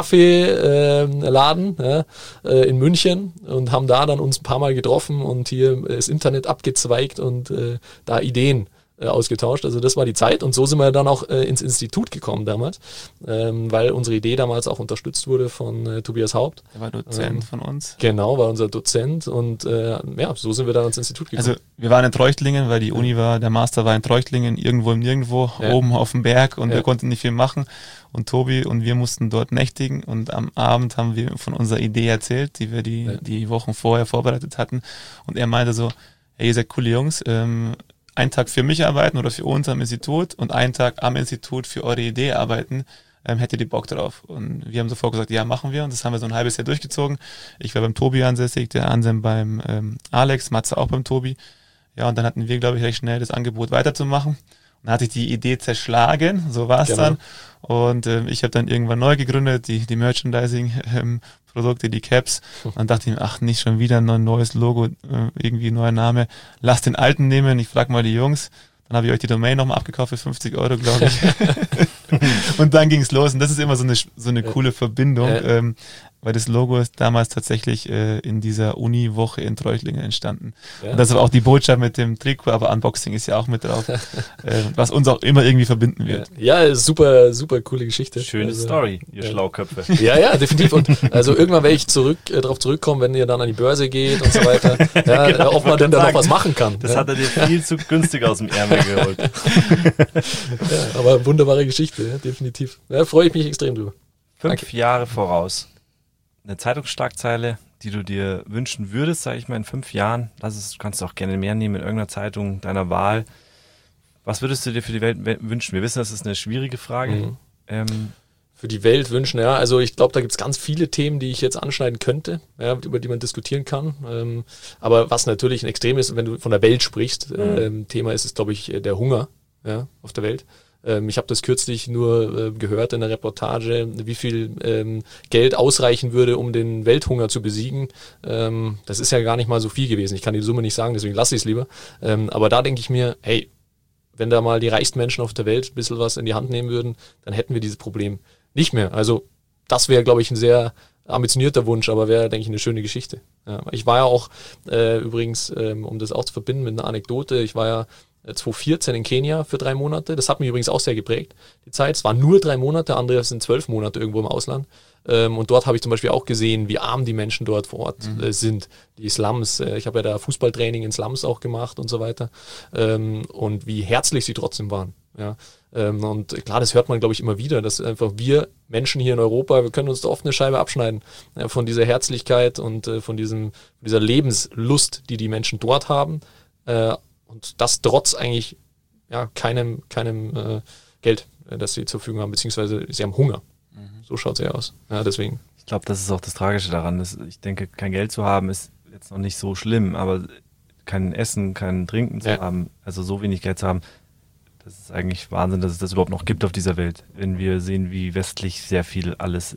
Kaffeeladen in München und haben da dann uns ein paar Mal getroffen und hier das Internet abgezweigt und da Ideen ausgetauscht. Also das war die Zeit und so sind wir dann auch ins Institut gekommen damals, weil unsere Idee damals auch unterstützt wurde von Tobias Haupt. Der war Dozent von uns. Genau, war unser Dozent und so sind wir dann ins Institut gekommen. Also wir waren in Treuchtlingen, weil die Uni war, der Master war in Treuchtlingen, irgendwo im Nirgendwo, oben auf dem Berg und wir konnten nicht viel machen und Tobi und wir mussten dort nächtigen und am Abend haben wir von unserer Idee erzählt, die wir die Wochen vorher vorbereitet hatten und er meinte so, hey, ihr seid coole Jungs, einen Tag für mich arbeiten oder für uns am Institut und einen Tag am Institut für eure Idee arbeiten, hättet ihr Bock drauf. Und wir haben sofort gesagt, ja, machen wir. Und das haben wir so ein halbes Jahr durchgezogen. Ich war beim Tobi ansässig, der Anselm beim Alex, Matze auch beim Tobi. Ja, und dann hatten wir, glaube ich, recht schnell das Angebot weiterzumachen. Und dann hatte ich die Idee zerschlagen, so war es dann. Und ich habe dann irgendwann neu gegründet, die Merchandising-Produkte, die Caps. Und dann dachte ich mir, ach, nicht schon wieder ein neues Logo, irgendwie ein neuer Name. Lass den alten nehmen, ich frage mal die Jungs. Dann habe ich euch die Domain nochmal abgekauft für 50 €, glaube ich. Und dann ging es los. Und das ist immer so eine coole Verbindung, weil das Logo ist damals tatsächlich in dieser Uni-Woche in Treuchtlingen entstanden. Ja. Und das ist auch die Botschaft mit dem Trikot, aber Unboxing ist ja auch mit drauf, was uns auch immer irgendwie verbinden wird. Ja, super, super coole Geschichte. Schöne Story, ihr Schlauköpfe. Ja, definitiv. Und also irgendwann werde ich darauf zurückkommen, wenn ihr dann an die Börse geht und so weiter, genau, ob man denn da noch was machen kann. Das hat er dir viel zu günstig aus dem Ärmel geholt. Aber wunderbare Geschichte, definitiv. Ja, freue ich mich extrem drüber. 5 Jahre voraus. Eine Zeitungsschlagzeile, die du dir wünschen würdest, sage ich mal, in 5 Jahren. Kannst du auch gerne mehr nehmen in irgendeiner Zeitung deiner Wahl. Was würdest du dir für die Welt wünschen? Wir wissen, das ist eine schwierige Frage. Für die Welt wünschen, ja. Also ich glaube, da gibt es ganz viele Themen, die ich jetzt anschneiden könnte, über die man diskutieren kann. Aber was natürlich ein Extrem ist, wenn du von der Welt sprichst, Thema ist es, glaube ich, der Hunger auf der Welt. Ich habe das kürzlich nur gehört in der Reportage, wie viel Geld ausreichen würde, um den Welthunger zu besiegen. Das ist ja gar nicht mal so viel gewesen. Ich kann die Summe nicht sagen, deswegen lasse ich es lieber. Aber da denke ich mir, hey, wenn da mal die reichsten Menschen auf der Welt ein bisschen was in die Hand nehmen würden, dann hätten wir dieses Problem nicht mehr. Also das wäre, glaube ich, ein sehr ambitionierter Wunsch, aber wäre, denke ich, eine schöne Geschichte. Ja, ich war ja auch übrigens, um das auch zu verbinden mit einer Anekdote, ich war ja 2014 in Kenia für 3 Monate. Das hat mich übrigens auch sehr geprägt, die Zeit. Es waren nur 3 Monate, andere sind 12 Monate irgendwo im Ausland. Und dort habe ich zum Beispiel auch gesehen, wie arm die Menschen dort vor Ort sind. Die Slums. Ich habe ja da Fußballtraining in Slums auch gemacht und so weiter. Und wie herzlich sie trotzdem waren. Ja. Und klar, das hört man, glaube ich, immer wieder, dass einfach wir Menschen hier in Europa, wir können uns da oft eine Scheibe abschneiden von dieser Herzlichkeit und von dieser Lebenslust, die die Menschen dort haben. Und das trotz eigentlich keinem Geld, das sie zur Verfügung haben, beziehungsweise sie haben Hunger. So schaut es ja aus. Ja, deswegen. Ich glaube, das ist auch das Tragische daran. Ich denke, kein Geld zu haben ist jetzt noch nicht so schlimm, aber kein Essen, kein Trinken zu haben, also so wenig Geld zu haben, das ist eigentlich Wahnsinn, dass es das überhaupt noch gibt auf dieser Welt. Wenn wir sehen, wie westlich sehr viel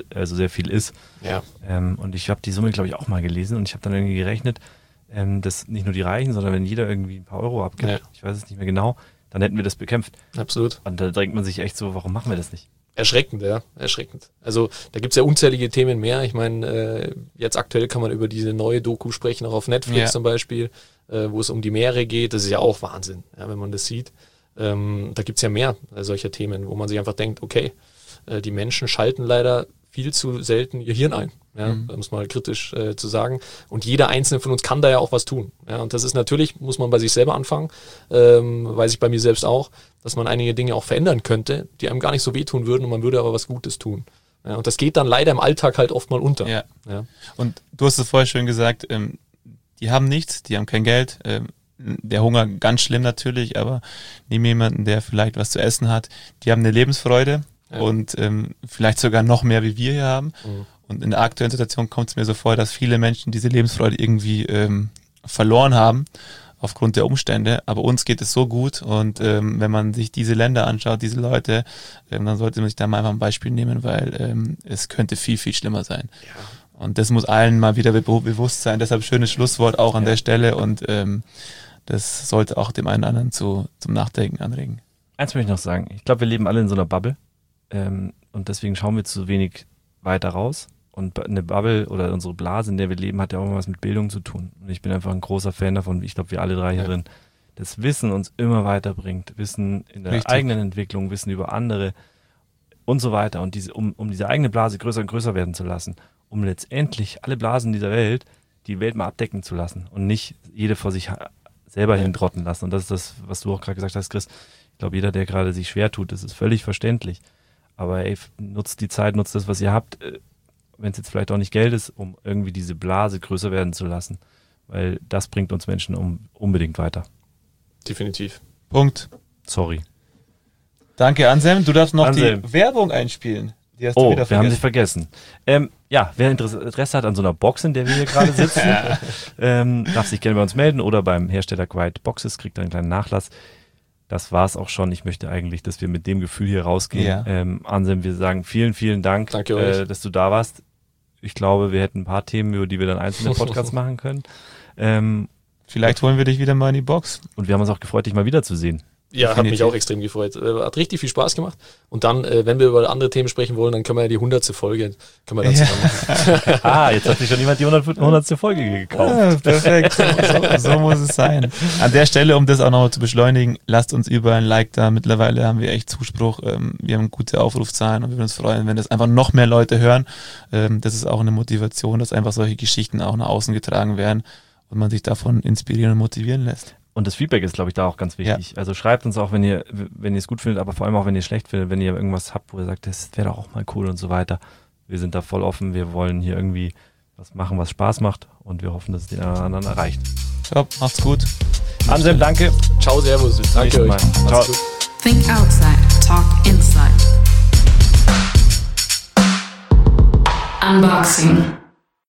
ist. Ja. Und ich habe die Summe, glaube ich, auch mal gelesen und ich habe dann irgendwie gerechnet, dass nicht nur die Reichen, sondern wenn jeder irgendwie ein paar Euro abgibt, ich weiß es nicht mehr genau, dann hätten wir das bekämpft. Absolut. Und da denkt man sich echt so, warum machen wir das nicht? Erschreckend, ja, erschreckend. Also da gibt es ja unzählige Themen mehr. Ich meine, jetzt aktuell kann man über diese neue Doku sprechen, auch auf Netflix zum Beispiel, wo es um die Meere geht. Das ist ja auch Wahnsinn, wenn man das sieht. Da gibt es ja mehr solcher Themen, wo man sich einfach denkt, okay, die Menschen schalten leider viel zu selten ihr Hirn ein, um es mal kritisch zu sagen. Und jeder Einzelne von uns kann da ja auch was tun. Ja? Und das ist natürlich, muss man bei sich selber anfangen, weiß ich bei mir selbst auch, dass man einige Dinge auch verändern könnte, die einem gar nicht so wehtun würden und man würde aber was Gutes tun. Ja? Und das geht dann leider im Alltag halt oft mal unter. Ja. Und du hast es vorher schön gesagt, die haben nichts, die haben kein Geld, der Hunger ganz schlimm natürlich, aber nehmen jemanden, der vielleicht was zu essen hat, die haben eine Lebensfreude und vielleicht sogar noch mehr, wie wir hier haben. Und in der aktuellen Situation kommt es mir so vor, dass viele Menschen diese Lebensfreude irgendwie verloren haben aufgrund der Umstände, aber uns geht es so gut und wenn man sich diese Länder anschaut, diese Leute, dann sollte man sich da mal einfach ein Beispiel nehmen, weil es könnte viel, viel schlimmer sein. Ja. Und das muss allen mal wieder bewusst sein, deshalb schönes Schlusswort auch an der Stelle und das sollte auch dem einen oder anderen zum Nachdenken anregen. Eins möchte ich noch sagen. Ich glaube, wir leben alle in so einer Bubble. Und deswegen schauen wir zu wenig weiter raus. Und eine Bubble oder unsere Blase, in der wir leben, hat ja auch immer was mit Bildung zu tun. Und ich bin einfach ein großer Fan davon, ich glaube, wir alle drei hier drin, dass Wissen uns immer weiterbringt. Wissen in der eigenen Entwicklung, Wissen über andere und so weiter. Und um diese eigene Blase größer und größer werden zu lassen, um letztendlich alle Blasen dieser Welt, die Welt mal abdecken zu lassen und nicht jede vor sich selber hintrotten lassen. Und das ist das, was du auch gerade gesagt hast, Chris. Ich glaube, jeder, der gerade sich schwer tut, das ist völlig verständlich. Aber nutzt die Zeit, nutzt das, was ihr habt, wenn es jetzt vielleicht auch nicht Geld ist, um irgendwie diese Blase größer werden zu lassen. Weil das bringt uns Menschen unbedingt weiter. Definitiv. Punkt. Sorry. Danke, Anselm. Du darfst noch die Werbung einspielen. Die hast du wieder vergessen. Wir haben sie vergessen. Wer Interesse hat an so einer Box, in der wir hier gerade sitzen, darf sich gerne bei uns melden oder beim Hersteller Quiet Boxes, kriegt einen kleinen Nachlass. Das war's auch schon. Ich möchte eigentlich, dass wir mit dem Gefühl hier rausgehen. Ja. Anselm, wir sagen vielen, vielen Dank, dass du da warst. Ich glaube, wir hätten ein paar Themen, über die wir dann einzelne Podcasts machen können. Vielleicht holen wir dich wieder mal in die Box. Und wir haben uns auch gefreut, dich mal wiederzusehen. Ja, hat mich auch extrem gefreut. Hat richtig viel Spaß gemacht. Und dann, wenn wir über andere Themen sprechen wollen, dann können wir ja die 100. Folge zusammen machen. Jetzt hat sich schon jemand die 100. Folge gekauft. Ja, perfekt. So muss es sein. An der Stelle, um das auch noch zu beschleunigen, lasst uns über ein Like da. Mittlerweile haben wir echt Zuspruch. Wir haben gute Aufrufzahlen und wir würden uns freuen, wenn das einfach noch mehr Leute hören. Das ist auch eine Motivation, dass einfach solche Geschichten auch nach außen getragen werden und man sich davon inspirieren und motivieren lässt. Und das Feedback ist, glaube ich, da auch ganz wichtig. Ja. Also schreibt uns auch, wenn ihr es gut findet, aber vor allem auch, wenn ihr es schlecht findet, wenn ihr irgendwas habt, wo ihr sagt, das wäre doch auch mal cool und so weiter. Wir sind da voll offen, wir wollen hier irgendwie was machen, was Spaß macht und wir hoffen, dass es den anderen erreicht. Ciao, macht's gut. Anselm, danke. Ciao, servus. Bis zum nächsten Mal. Ciao. Gut. Think outside, talk inside. Unboxing.